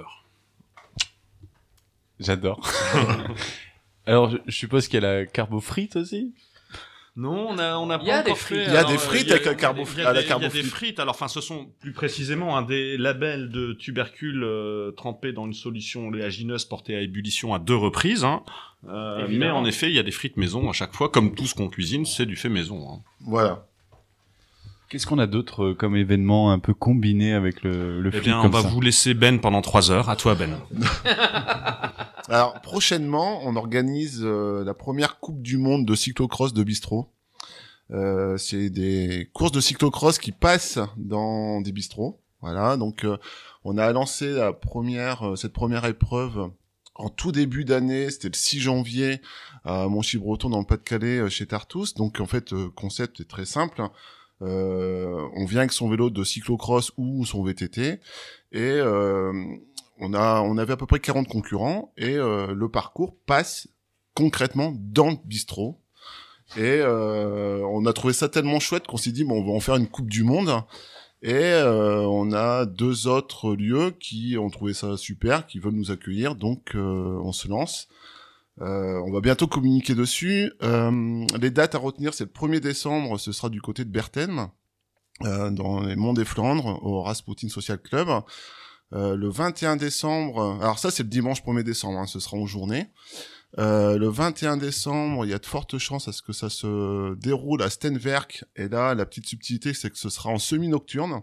J'adore. Alors, je, je suppose qu'il y a la carbo frite aussi. Non, on a, on a Il y a pas des encore frites. fait. Il y a alors, des euh, frites il y a- avec la il y a carbo- des- il y a à la des- Il y a des carboflip. frites. Alors, enfin, ce sont plus précisément un des labels de tubercules euh, trempés dans une solution oléagineuse portée à ébullition à deux reprises. Hein. Euh, mais Évidemment. en effet, il y a des frites maison à chaque fois. Comme tout ce qu'on cuisine, c'est du fait maison. Hein. Voilà. Qu'est-ce qu'on a d'autre euh, comme événement un peu combiné avec le, le Eh flip bien, on comme va ça vous laisser Ben pendant trois heures. À toi, Ben. Alors prochainement, on organise euh, la première Coupe du Monde de cyclocross de bistrot. Euh, c'est des courses de cyclocross qui passent dans des bistrots. Voilà, donc euh, on a lancé la première, euh, cette première épreuve en tout début d'année. C'était le six janvier à Monchy-Breton dans le Pas-de-Calais euh, chez Tartous. Donc en fait, le concept est très simple. Euh, on vient avec son vélo de cyclocross ou son V T T et euh, on a on avait à peu près quarante concurrents et euh, le parcours passe concrètement dans le bistrot et euh, on a trouvé ça tellement chouette qu'on s'est dit bon on va en faire une coupe du monde et euh, on a deux autres lieux qui ont trouvé ça super, qui veulent nous accueillir, donc euh, on se lance. Euh, on va bientôt communiquer dessus. Euh, les dates à retenir, c'est le premier décembre, ce sera du côté de Berthème, euh, dans les Monts des Flandres, au Rasputin Social Club. Euh, le vingt et un décembre, alors ça c'est le dimanche premier décembre, hein, ce sera en journée. Euh, le vingt et un décembre, il y a de fortes chances à ce que ça se déroule à Steenwerk, et là la petite subtilité c'est que ce sera en semi-nocturne.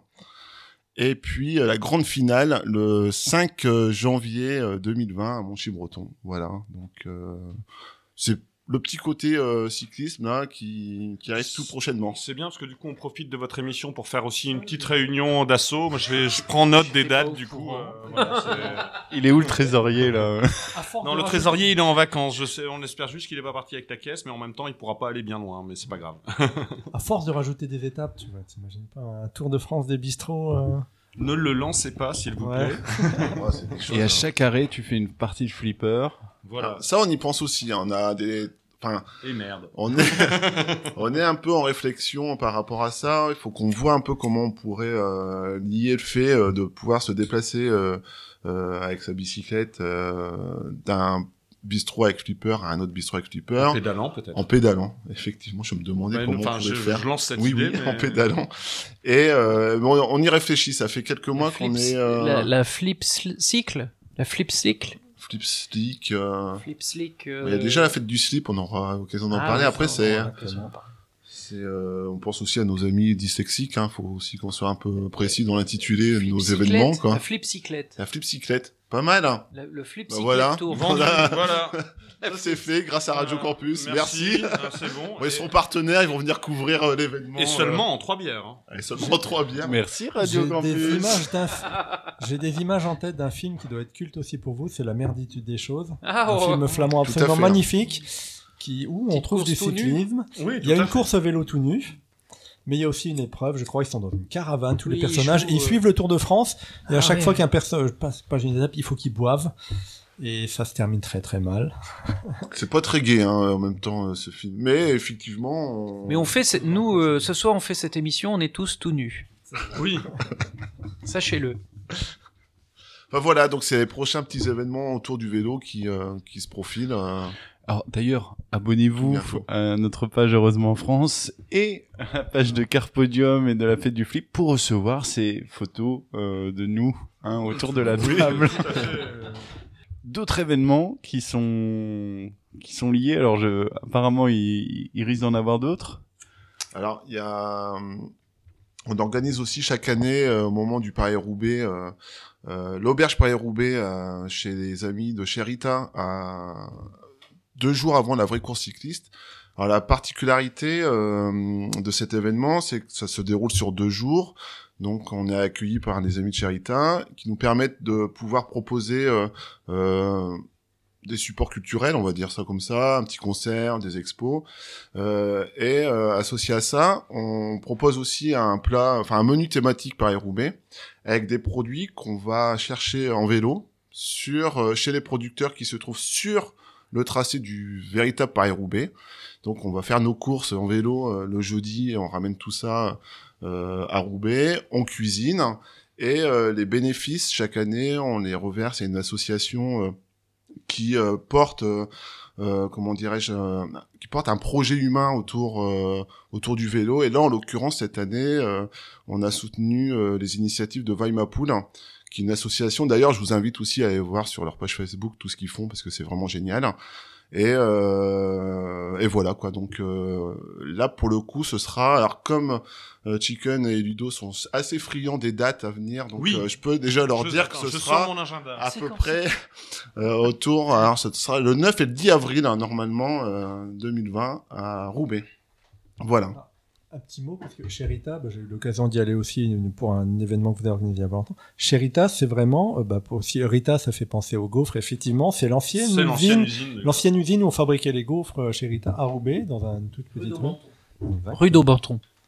Et puis euh, la grande finale le cinq janvier deux mille vingt à Monchy-Breton. Voilà, donc euh, c'est le petit côté euh, cyclisme là qui qui arrive tout prochainement. C'est bien parce que du coup on profite de votre émission pour faire aussi une petite réunion d'assaut. Moi je vais je prends note des dates du coup. Euh, voilà, c'est... Il est où le trésorier là? Non, le trésorier il est en vacances. Je sais, on espère juste qu'il est pas parti avec ta caisse, mais en même temps il pourra pas aller bien loin, mais c'est pas grave. À force de rajouter des étapes, tu vois, t'imagines pas un Tour de France des bistrots euh... Ne le lancez pas s'il vous Ouais. plaît. Ouais, c'est quelque chose, Et à hein. chaque arrêt, tu fais une partie de flipper. Voilà. Ça on y pense aussi, hein. On a des enfin Et merde. on est on est un peu en réflexion par rapport à ça, il faut qu'on voit un peu comment on pourrait euh, lier le fait euh, de pouvoir se déplacer euh, euh, avec sa bicyclette euh, d'un bistrot avec flipper à un autre bistrot avec flipper. En pédalant peut-être. En pédalant, effectivement, je me demandais Ouais, comment enfin, on pouvait je, le faire. je lance cette oui, idée. oui, mais... en pédalant. Et euh, bon, on y réfléchit. Ça fait quelques mois qu'on est euh, La, la flip sl- cycle La flip cycle flip slick. euh, Flip slick. Il y a déjà la fête du slip. On aura l'occasion d'en Ah, parler. oui, Après, ça, c'est, on aura l'occasion d'en parler. c'est, euh, on pense aussi à nos amis dyslexiques. Hein. Faut aussi qu'on soit un peu précis dans l'intitulé de nos Flip-cyclette, événements, quoi. La flip cyclette. La flip cyclette, pas mal. Hein. La- le flip Bah, cyclette voilà. tour. Vendu, Voilà. voilà. Ça c'est fait grâce à Radio Voilà. Campus. Merci. Ah, c'est bon. Bon, ils Et- seront partenaires. Ils vont venir couvrir euh, l'événement. Et seulement en trois bières. Hein. Euh, et seulement trois bières. Merci J'ai Radio des Campus. images d'un j'ai des images en tête d'un film qui doit être culte aussi pour vous, c'est La merditude des choses. Ah, Un oh, film flamand Tout à absolument fait. magnifique qui où on Petite trouve du course tout nu. cyclisme. Oui, Il y a une course à vélo tout nu. Mais il y a aussi une épreuve, je crois, ils sont dans une caravane, tous Oui, les personnages, ils et ils jouent, euh, suivent le Tour de France, et à Ah chaque ouais. fois qu'un personnage passe, passe une étape, il faut qu'ils boivent, et ça se termine très très mal. C'est pas très gai, hein, en même temps, euh, ce film. Mais effectivement. On... Mais on fait, cette- nous, euh, ce soir, on fait cette émission, on est tous tout nus. Oui. Sachez-le. Enfin voilà, donc c'est les prochains petits événements autour du vélo qui euh, qui se profilent. euh. Alors d'ailleurs, abonnez-vous Bientôt. à notre page Heureusement France et à la page de Carpodium et de la fête du flip pour recevoir ces photos euh, de nous hein, autour de la table. D'autres événements qui sont qui sont liés. Alors je, apparemment, il, il risque d'en avoir d'autres. Alors il y a, euh, on organise aussi chaque année euh, au moment du Paris-Roubaix euh, euh, l'auberge Paris-Roubaix euh, chez les amis de Cherita à deux jours avant la vraie course cycliste. Alors la particularité euh, de cet événement, c'est que ça se déroule sur deux jours. Donc on est accueilli par les amis de Cherita qui nous permettent de pouvoir proposer euh, euh, des supports culturels, on va dire ça comme ça, un petit concert, des expos. Euh, et euh, associé à ça, on propose aussi un plat, enfin un menu thématique Paris-Roubaix avec des produits qu'on va chercher en vélo sur euh, chez les producteurs qui se trouvent sur le tracé du véritable Paris-Roubaix. Donc on va faire nos courses en vélo euh, le jeudi et on ramène tout ça euh, à Roubaix, on cuisine et euh, les bénéfices chaque année on les reverse à une association euh, qui euh, porte euh, euh, comment dirais-je euh, qui porte un projet humain autour euh, autour du vélo. Et là en l'occurrence cette année euh, on a soutenu euh, les initiatives de Weimapool, qui est une association. D'ailleurs, je vous invite aussi à aller voir sur leur page Facebook tout ce qu'ils font parce que c'est vraiment génial. Et, euh, et voilà quoi. Donc euh, là, pour le coup, ce sera. Alors comme euh, Chicken et Ludo sont assez friands des dates à venir, donc Oui. euh, je peux déjà leur Je- dire que ce je sera sors mon agenda. à C'est peu quand près euh, autour. Alors, ce sera le neuf et le dix avril hein, normalement euh, deux mille vingt à Roubaix. Voilà. Un petit mot, parce que Cherita, bah, j'ai eu l'occasion d'y aller aussi une- pour un événement que vous avez organisé il y a pas longtemps. Cherita, c'est vraiment, euh, bah, pour aussi, Rita, ça fait penser aux gaufres, effectivement, c'est l'ancienne C'est l'ancienne usine, usine. de- l'ancienne usine où on fabriquait les gaufres euh, chez Rita à Roubaix, dans un toute petite rue. Exact. Rue d'Aubenton.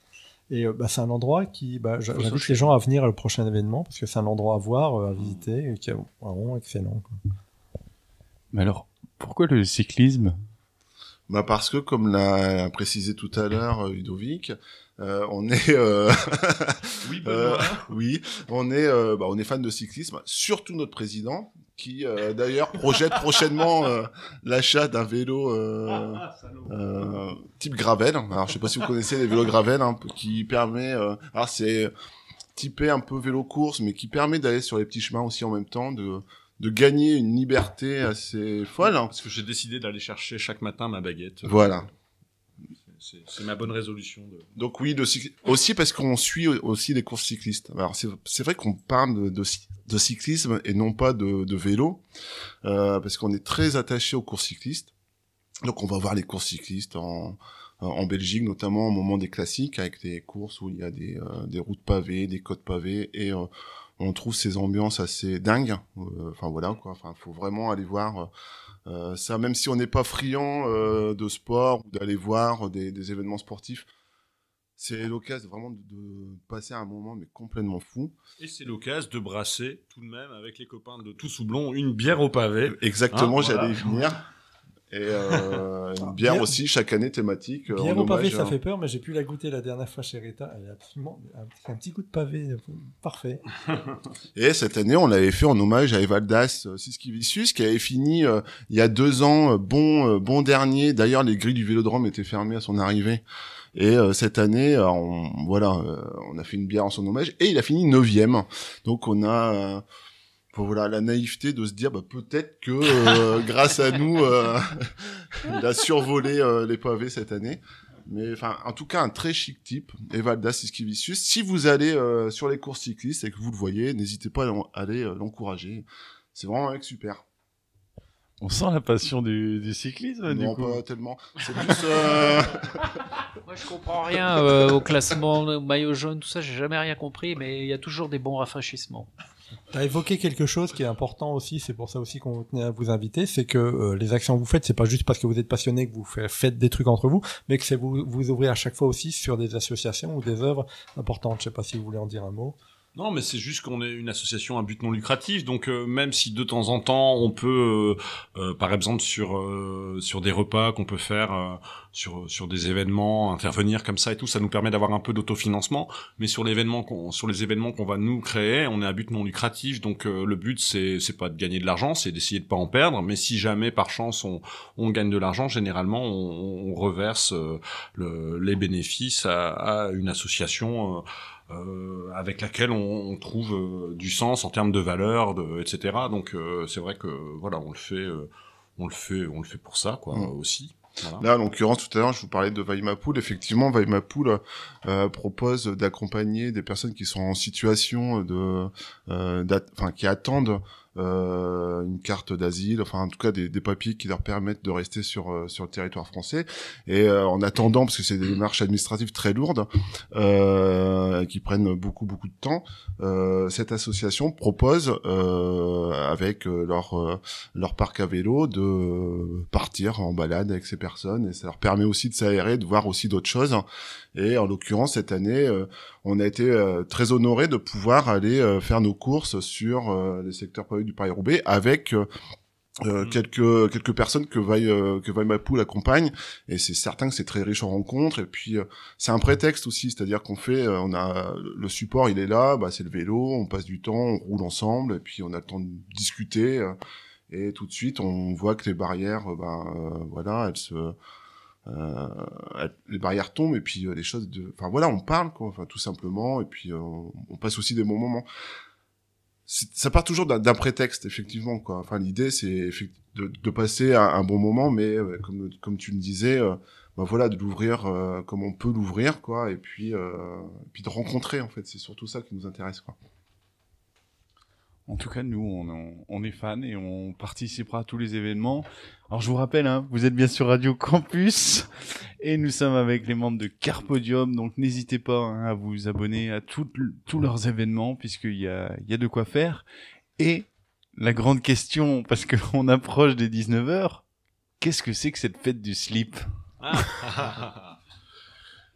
Et euh, bah, c'est un endroit qui, bah, j'a- Faut j'invite s'enchaîner. les gens à venir à le prochain événement parce que c'est un endroit à voir, euh, à visiter, et qui est vraiment excellent. Quoi. Mais alors, pourquoi le cyclisme? Bah parce que, comme l'a précisé tout à l'heure euh, Ludovic, euh, on est, euh, Oui, euh, oui, on est, euh, bah, on est fan de cyclisme. Surtout notre président, qui euh, d'ailleurs projette prochainement euh, l'achat d'un vélo euh, euh, type gravel. Alors, je sais pas si vous connaissez les vélos gravel, hein, qui permet, euh, alors c'est typé un peu vélo course, mais qui permet d'aller sur les petits chemins aussi en même temps, de de gagner une liberté assez folle. Hein. Parce que j'ai décidé d'aller chercher chaque matin ma baguette. Voilà. C'est, c'est ma bonne résolution. De... Donc oui, de cycl... aussi parce qu'on suit aussi les courses cyclistes. Alors c'est, c'est vrai qu'on parle de, de, de cyclisme et non pas de, de vélo, euh, parce qu'on est très attaché aux courses cyclistes. Donc on va voir les courses cyclistes en, en Belgique, notamment au moment des classiques, avec des courses où il y a des, euh, des routes pavées, des côtes pavées, et euh, on trouve ces ambiances assez dingues. Euh, Enfin voilà quoi. Enfin, faut vraiment aller voir. Euh, ça, même si on n'est pas friand euh, de sport ou d'aller voir des, des événements sportifs, c'est l'occasion vraiment de, de passer un moment mais complètement fou. Et c'est l'occasion de brasser tout de même avec les copains de Tous Houblon une bière au pavé. Exactement, Hein, j'allais voilà. y venir. Et euh, une bière Bière- aussi chaque année thématique. euh, Bière en au pavé, hommage, ça hein. fait peur, mais j'ai pu la goûter la dernière fois chez Rita. Elle est absolument un, un petit goût de pavé, euh, parfait. Et cette année, on l'avait fait en hommage à Evaldas euh, Siskivicius, qui avait fini euh, il y a deux ans, euh, bon, euh, bon dernier. D'ailleurs, les grilles du Vélodrome étaient fermées à son arrivée. Et euh, cette année, euh, on, voilà, euh, on a fait une bière en son hommage. Et il a fini neuvième. Donc on a, euh, bon, voilà, la naïveté de se dire, bah, peut-être que euh, grâce à nous, euh, il a survolé euh, les pavés cette année. Mais enfin, en tout cas, un très chic type, Evaldas Siskivicius. Si vous allez euh, sur les courses cyclistes et que vous le voyez, n'hésitez pas à l'en- aller euh, l'encourager. C'est vraiment un mec super. On sent la passion du, du cyclisme, du Non, coup. pas tellement. C'est plus... Euh... Moi, je comprends rien euh, au classement, au maillot jaune, tout ça, j'ai jamais rien compris, mais il y a toujours des bons rafraîchissements. Tu as évoqué quelque chose qui est important aussi, c'est pour ça aussi qu'on tenait à vous inviter, c'est que euh, les actions que vous faites, c'est pas juste parce que vous êtes passionné que vous fa- faites des trucs entre vous, mais que c'est vous vous ouvrez à chaque fois aussi sur des associations ou des œuvres importantes. Je sais pas si vous voulez en dire un mot. Non, mais c'est juste qu'on est une association à but non lucratif, donc euh, même si de temps en temps on peut, euh, euh, par exemple sur euh, sur des repas qu'on peut faire, euh, sur sur des événements, intervenir comme ça et tout, ça nous permet d'avoir un peu d'autofinancement. Mais sur l'événement, qu'on, sur les événements qu'on va nous créer, on est à but non lucratif, donc euh, le but c'est c'est pas de gagner de l'argent, c'est d'essayer de pas en perdre. Mais si jamais par chance on on gagne de l'argent, généralement on, on reverse euh, le, les bénéfices à, à une association. Euh, Euh, avec laquelle on, on trouve euh, du sens en termes de valeur, de, et cetera. Donc euh, c'est vrai que voilà, on le fait, euh, on le fait, on le fait pour ça, quoi, Mm. euh, aussi. Voilà. Là, en l'occurrence, tout à l'heure, je vous parlais de Vaimapool. Effectivement, Vaimapool euh, propose d'accompagner des personnes qui sont en situation de, euh, d'at- enfin, qui attendent euh, une carte d'asile, enfin, en tout cas, des, des papiers qui leur permettent de rester sur euh, sur le territoire français. Et euh, en attendant, parce que c'est des démarches administratives très lourdes, euh, qui prennent beaucoup beaucoup de temps, euh, cette association propose, euh, avec euh, leur euh, leur parc à vélo, de partir en balade avec ces personnes, et ça leur permet aussi de s'aérer, de voir aussi d'autres choses. Et en l'occurrence, cette année, euh, on a été euh, très honorés de pouvoir aller euh, faire nos courses sur euh, les secteurs pavés du Paris-Roubaix avec euh, euh, Mm. quelques quelques personnes que Vaille euh, que Vaimapool accompagne, et c'est certain que c'est très riche en rencontres. Et puis euh, c'est un prétexte aussi, c'est-à-dire qu'on fait, euh, on a le support, il est là, bah c'est le vélo, on passe du temps, on roule ensemble, et puis on a le temps de discuter. Euh, et tout de suite, on voit que les barrières, euh, ben euh, voilà, elles se, euh, elles- les barrières tombent, et puis euh, les choses, de, enfin voilà, on parle quoi, enfin tout simplement, et puis euh, on passe aussi des bons moments. C'est- Ça part toujours d'un d'un prétexte, effectivement, quoi. Enfin, l'idée, c'est effect- de, de passer un, un bon moment, mais euh, comme comme tu me disais, euh, ben voilà, de l'ouvrir euh, comme on peut l'ouvrir, quoi, et puis euh, et puis de rencontrer, en fait, c'est surtout ça qui nous intéresse, quoi. En tout cas, nous, on, on, on est fans et on participera à tous les événements. Alors, je vous rappelle, hein, vous êtes bien sur Radio Campus et nous sommes avec les membres de Carpodium. Donc, n'hésitez pas hein, à vous abonner à tout- tous leurs événements puisqu'il y a, il y a de quoi faire. Et la grande question, parce qu'on approche des dix-neuf heures, qu'est-ce que c'est que cette fête du slip ?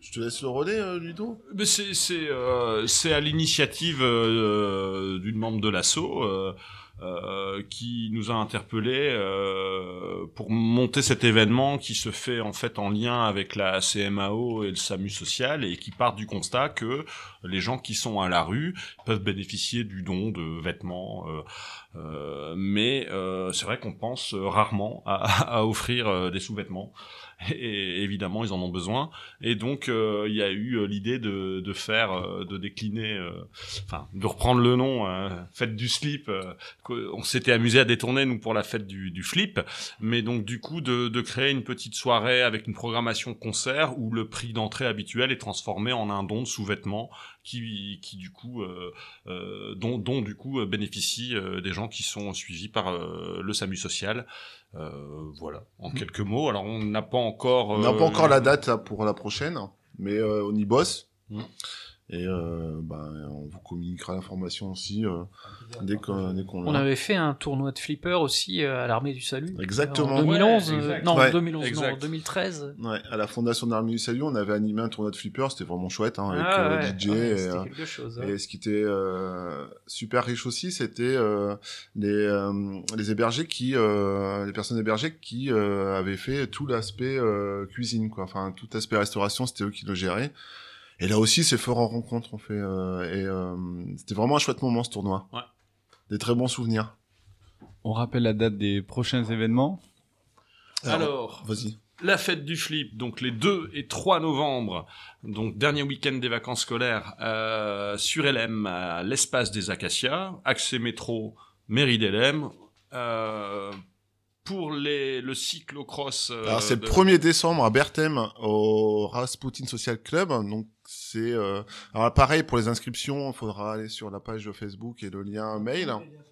Je te laisse le relais, euh, Ludo. Mais c'est c'est euh, c'est à l'initiative euh, d'une membre de l'assaut euh, euh, qui nous a interpellés euh, pour monter cet événement qui se fait en fait en lien avec la C M A O et le SAMU social et qui part du constat que les gens qui sont à la rue peuvent bénéficier du don de vêtements, euh, euh, mais euh, c'est vrai qu'on pense rarement à, à offrir euh, des sous-vêtements. Et évidemment, ils en ont besoin. Et donc, euh, il y a eu euh, l'idée de, de faire, euh, de décliner, euh, enfin, de reprendre le nom, euh, fête du slip. Euh, on s'était amusé à détourner nous pour la fête du, du flip, mais donc du coup de, de créer une petite soirée avec une programmation concert où le prix d'entrée habituel est transformé en un don de sous-vêtements qui, qui du coup, euh, euh, dont, dont du coup bénéficient euh, des gens qui sont suivis par euh, le SAMU social. Euh, voilà, en quelques mots. Alors on n'a pas encore. On n'a euh, pas encore la date là, pour la prochaine, mais euh, on y bosse. Mm. Et euh, ben, on vous communiquera l'information aussi euh, dès qu'on dès qu'on On l'a. avait fait un tournoi de flipper aussi euh, à l'Armée du Salut. Exactement. En deux mille onze, Ouais, euh, exact. non, Ouais, deux mille onze, exact. non, deux mille treize. Ouais, à la Fondation de l'Armée du Salut, on avait animé un tournoi de flipper, c'était vraiment chouette, hein, avec Ah, euh, ouais, D J. ouais, et, c'était euh, quelque chose. hein. Et ce qui était euh, super riche aussi, c'était euh, les euh, les hébergés qui, euh, les personnes hébergées qui euh, avaient fait tout l'aspect euh, cuisine, quoi. Enfin, tout l'aspect restauration, c'était eux qui le géraient. Et là aussi, c'est fort en rencontre, on fait. Euh, et euh, c'était vraiment un chouette moment ce tournoi. Ouais. Des très bons souvenirs. On rappelle la date des prochains événements. Alors, Vas-y. la fête du flip, donc les deux et trois novembre, donc dernier week-end des vacances scolaires, euh, sur L M, à l'espace des Acacias, accès métro, mairie d'L M. Euh, pour les, le cyclocross... Euh, Alors c'est le de- premier décembre à Berthem au Rasputin Social Club. Donc c'est euh... alors pareil pour les inscriptions, il faudra aller sur la page Facebook et le lien mail.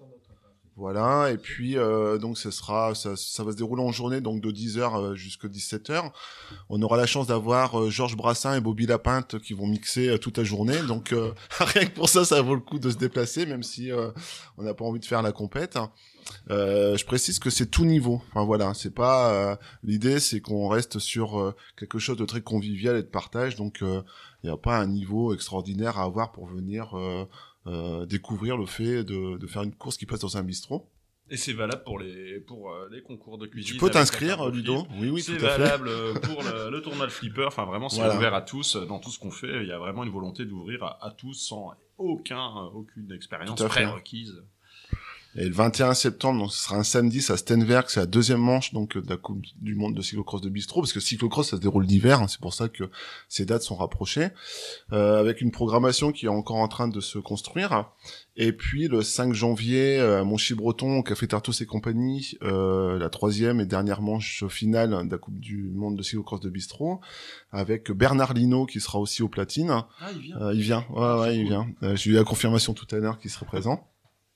Voilà, et puis euh, donc ce sera ça, ça va se dérouler en journée, donc de dix heures jusqu'à dix-sept heures. On aura la chance d'avoir euh, Georges Brassin et Bobby Lapinte qui vont mixer euh, toute la journée, donc euh, rien que pour ça, ça vaut le coup de se déplacer, même si euh, on n'a pas envie de faire la compète. Euh, je précise que c'est tout niveau. Enfin voilà, c'est pas euh, l'idée, c'est qu'on reste sur euh, quelque chose de très convivial et de partage, donc il euh, n'y a pas un niveau extraordinaire à avoir pour venir euh, Euh, découvrir le fait de, de faire une course qui passe dans un bistrot. Et c'est valable pour les, pour euh, les concours de cuisine. Tu peux avec la t'inscrire, carte de Ludo. flip. Oui, oui, C'est tout à fait. valable pour le, le tournoi de flipper. Enfin, vraiment, c'est Voilà. ouvert à tous. Dans tout ce qu'on fait, il y a vraiment une volonté d'ouvrir à, à tous sans aucun, aucune expérience Tout à fait. prérequise. Et le vingt et un septembre, donc ce sera un samedi, c'est à Stenwerk, c'est la deuxième manche donc de la Coupe du Monde de cyclocross de bistrot, parce que cyclocross ça se déroule l'hiver, hein, c'est pour ça que ces dates sont rapprochées, euh, avec une programmation qui est encore en train de se construire. Et puis le cinq janvier, euh, à Monchy-Breton, au Café Tartos et compagnie, euh, la troisième et dernière manche finale de la Coupe du Monde de cyclocross de bistrot, avec Bernard Lino qui sera aussi au platine. Ah, il vient. Euh, il vient, ouais, ouais, il vient. Euh, j'ai eu la confirmation tout à l'heure qu'il serait présent.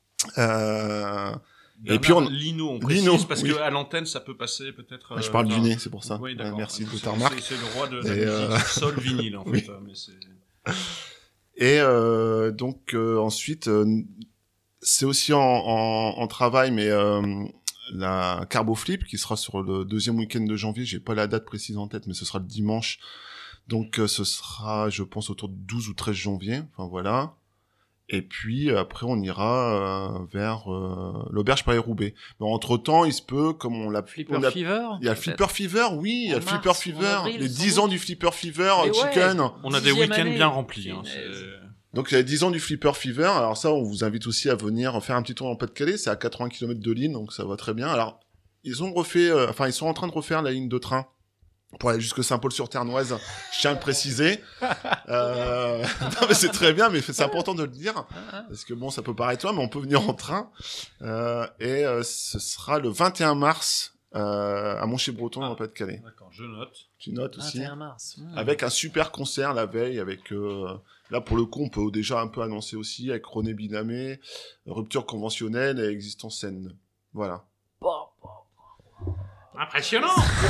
Euh... Bernard Et puis on- Lino, on précise, Lino, parce oui. que à l'antenne, ça peut passer peut-être. Ah, je euh, parle du enfin, nez, c'est pour ça. Oui, Ouais, d'accord. merci de C'est- ta remarque. C'est c'est le roi de la Et, musique euh, sol vinyle, en oui. fait. Mais c'est... Et euh, donc euh, ensuite, euh, c'est aussi en, en, en travail, mais euh, la Carbo Flip qui sera sur le deuxième week-end de janvier. J'ai pas la date précise en tête, mais ce sera le dimanche. Donc euh, ce sera, je pense, autour de douze ou treize janvier. Enfin voilà. Et puis après, on ira euh, vers euh, l'auberge Paris-Roubaix. Mais entre-temps, il se peut, comme on l'a... Flipper on a- Fever. Il y a le peut-être. Flipper Fever, oui, il y a En le Flipper mars, en Fever, avril, les sans dix doute. ans du Flipper Fever Mais euh, ouais. Chicken. On a des Dixième week-ends année. bien remplis. Hein, Punaise. Euh, Donc il y a dix ans du Flipper Fever. Alors ça, on vous invite aussi à venir faire un petit tour en Pas-de-Calais. C'est à quatre-vingts kilomètres de Lille, donc ça va très bien. Alors ils ont refait, euh, enfin ils sont en train de refaire la ligne de train pour aller jusque Saint-Paul-sur-Ternoise. Je tiens à le préciser. Euh... non mais c'est très bien, mais c'est important de le dire parce que bon, ça peut paraître loin, mais on peut venir en train. Euh, et euh, ce sera le vingt et un mars euh, à Monchy-Breton, en Pas-de-Calais. D'accord, je note. Tu notes aussi. vingt et un mars. Mmh. Avec un super concert la veille, avec euh, là pour le coup on peut déjà un peu annoncer aussi avec René Binamé, rupture conventionnelle et existence saine. Voilà. Impressionnant.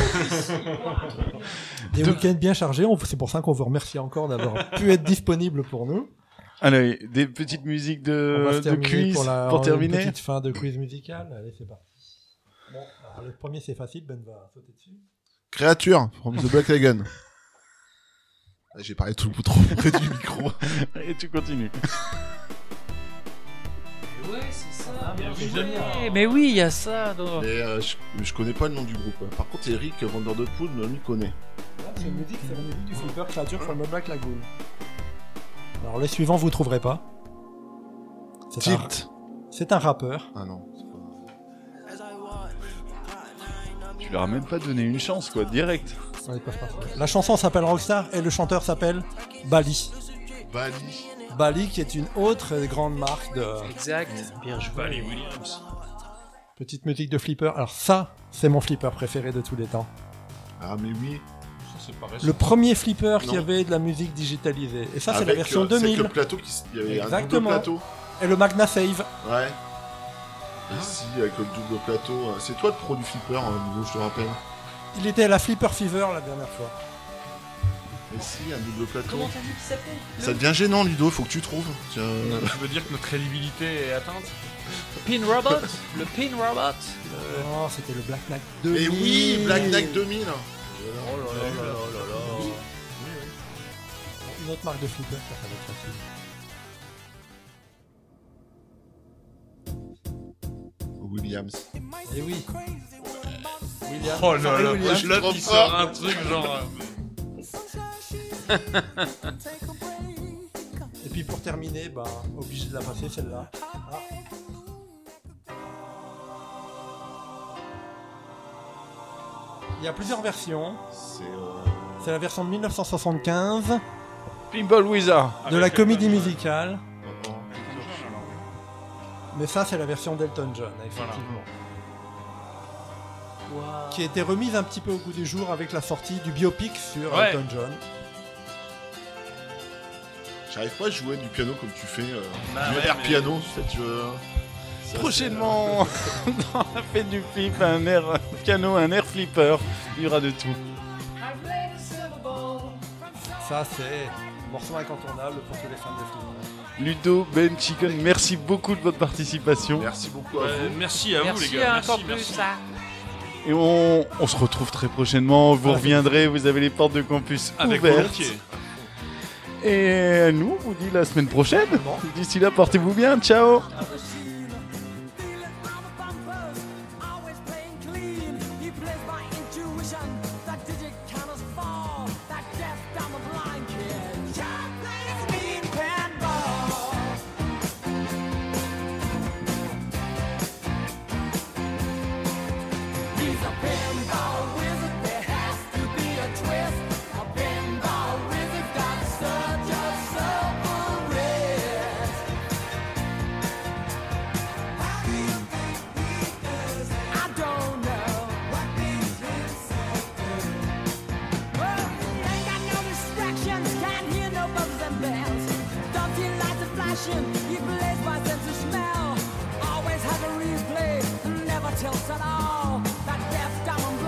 Des week-ends bien chargés. On- C'est pour ça qu'on vous remercie encore d'avoir pu être disponible pour nous. Allez, des petites musiques On va de, se de terminer quiz pour, pour, la, une terminer. petite fin de quiz musical. Allez, c'est parti. Bon, alors le premier c'est facile, Ben va sauter dessus. Créature from the Black Lagoon. J'ai parlé tout le coup trop près du micro. Et tu continues. Ouais, c'est ça. Ah, mais oui, Eh, mais oui, il y a ça. dans- Mais euh, je, je connais pas le nom du groupe. Par contre, Eric Vander de Poel me lui connaît. C'est une musique, c'est la musique du flipper Creature from the Black Lagoon. Alors les suivants vous trouverez pas. C'est un, Tilt. c'est un rappeur. Ah non. c'est pas- Tu leur as même pas donné une chance, quoi, direct. Ouais, ils peuvent pas trouver. La chanson s'appelle Rockstar et le chanteur s'appelle Bali. Bali. Bali qui est une autre grande marque de Exact. Bien joué. Bali Williams. petite musique de flipper. Alors ça, c'est mon flipper préféré de tous les temps. Ah mais oui. C'est pas récent. Le premier flipper qui Non. avait de la musique digitalisée. Et ça, c'est la Avec, version euh, deux c'est mille. que le plateau qui s- il y avait un Exactement. double plateau. Et le Magna Save. Ouais. Ici avec le double plateau. euh, C'est toi le pro du flipper, euh, Ludo, je te rappelle. Il était à la Flipper Fever la dernière fois. Ici un double plateau. Comment t'as dit qu'il s'appelait Ça devient gênant, Ludo. Faut que tu trouves. Tiens. Non, tu veux dire que notre crédibilité est atteinte? Pin Robot. Le Pin Robot. Oh, c'était le Black Knight deux Mais mille. oui, Black Knight deux mille. Oh là là là là là là. Une autre marque de flipper, ça, ça va être facile. Williams. Et oui. William. Oh là Pharrell là, Williams. là trop il fort. sort un truc genre... euh, Et puis pour terminer, bah, obligé de la passer celle-là. Ah. Il y a plusieurs versions. C'est. Euh... C'est la version de mille neuf cent soixante-quinze Pinball Wizard. de la avec, comédie euh, musicale. oh, oh. Mais ça, c'est la version d'Elton John, effectivement. Wow. Qui a été remise un petit peu au goût du jour avec la sortie du biopic sur Ouais. Elton John. J'arrive pas à jouer du piano comme tu fais. Euh, Bah du ouais, air mais- piano, en fait. Je... Ça, Prochainement, dans la fête du flip, un air piano, un air flipper. Il y aura de tout. Ça, c'est un morceau incontournable pour tous les fans de flipper. Ludo, Ben, Chicken, merci beaucoup de votre participation. c'est- Merci beaucoup à euh, vous. merci à vous Merci les gars. encore Merci, plus. merci. Ça. Et on, on se retrouve très prochainement. Vous Ah, reviendrez, vous avez les portes de campus Avec ouvertes. volontiers. Et nous, on vous dit la semaine prochaine. Bon. D'ici là, portez-vous bien. Ciao. Always playing clean. He plays by intuition. That digit counters fall. That deaf, dumb, and blind kid. John plays mean pinball. He's a pinball wizard. There has to be a twist. A pinball wizard got such a silver wrist. How do you think he does it? I don't know. What makes him so good? Well, he ain't got no distractions, can't hear no buzzes and bells. Don't see lights are flashing, he plays by sense of smell. Always has a replay, never tilts at all. That deaf, dumb, and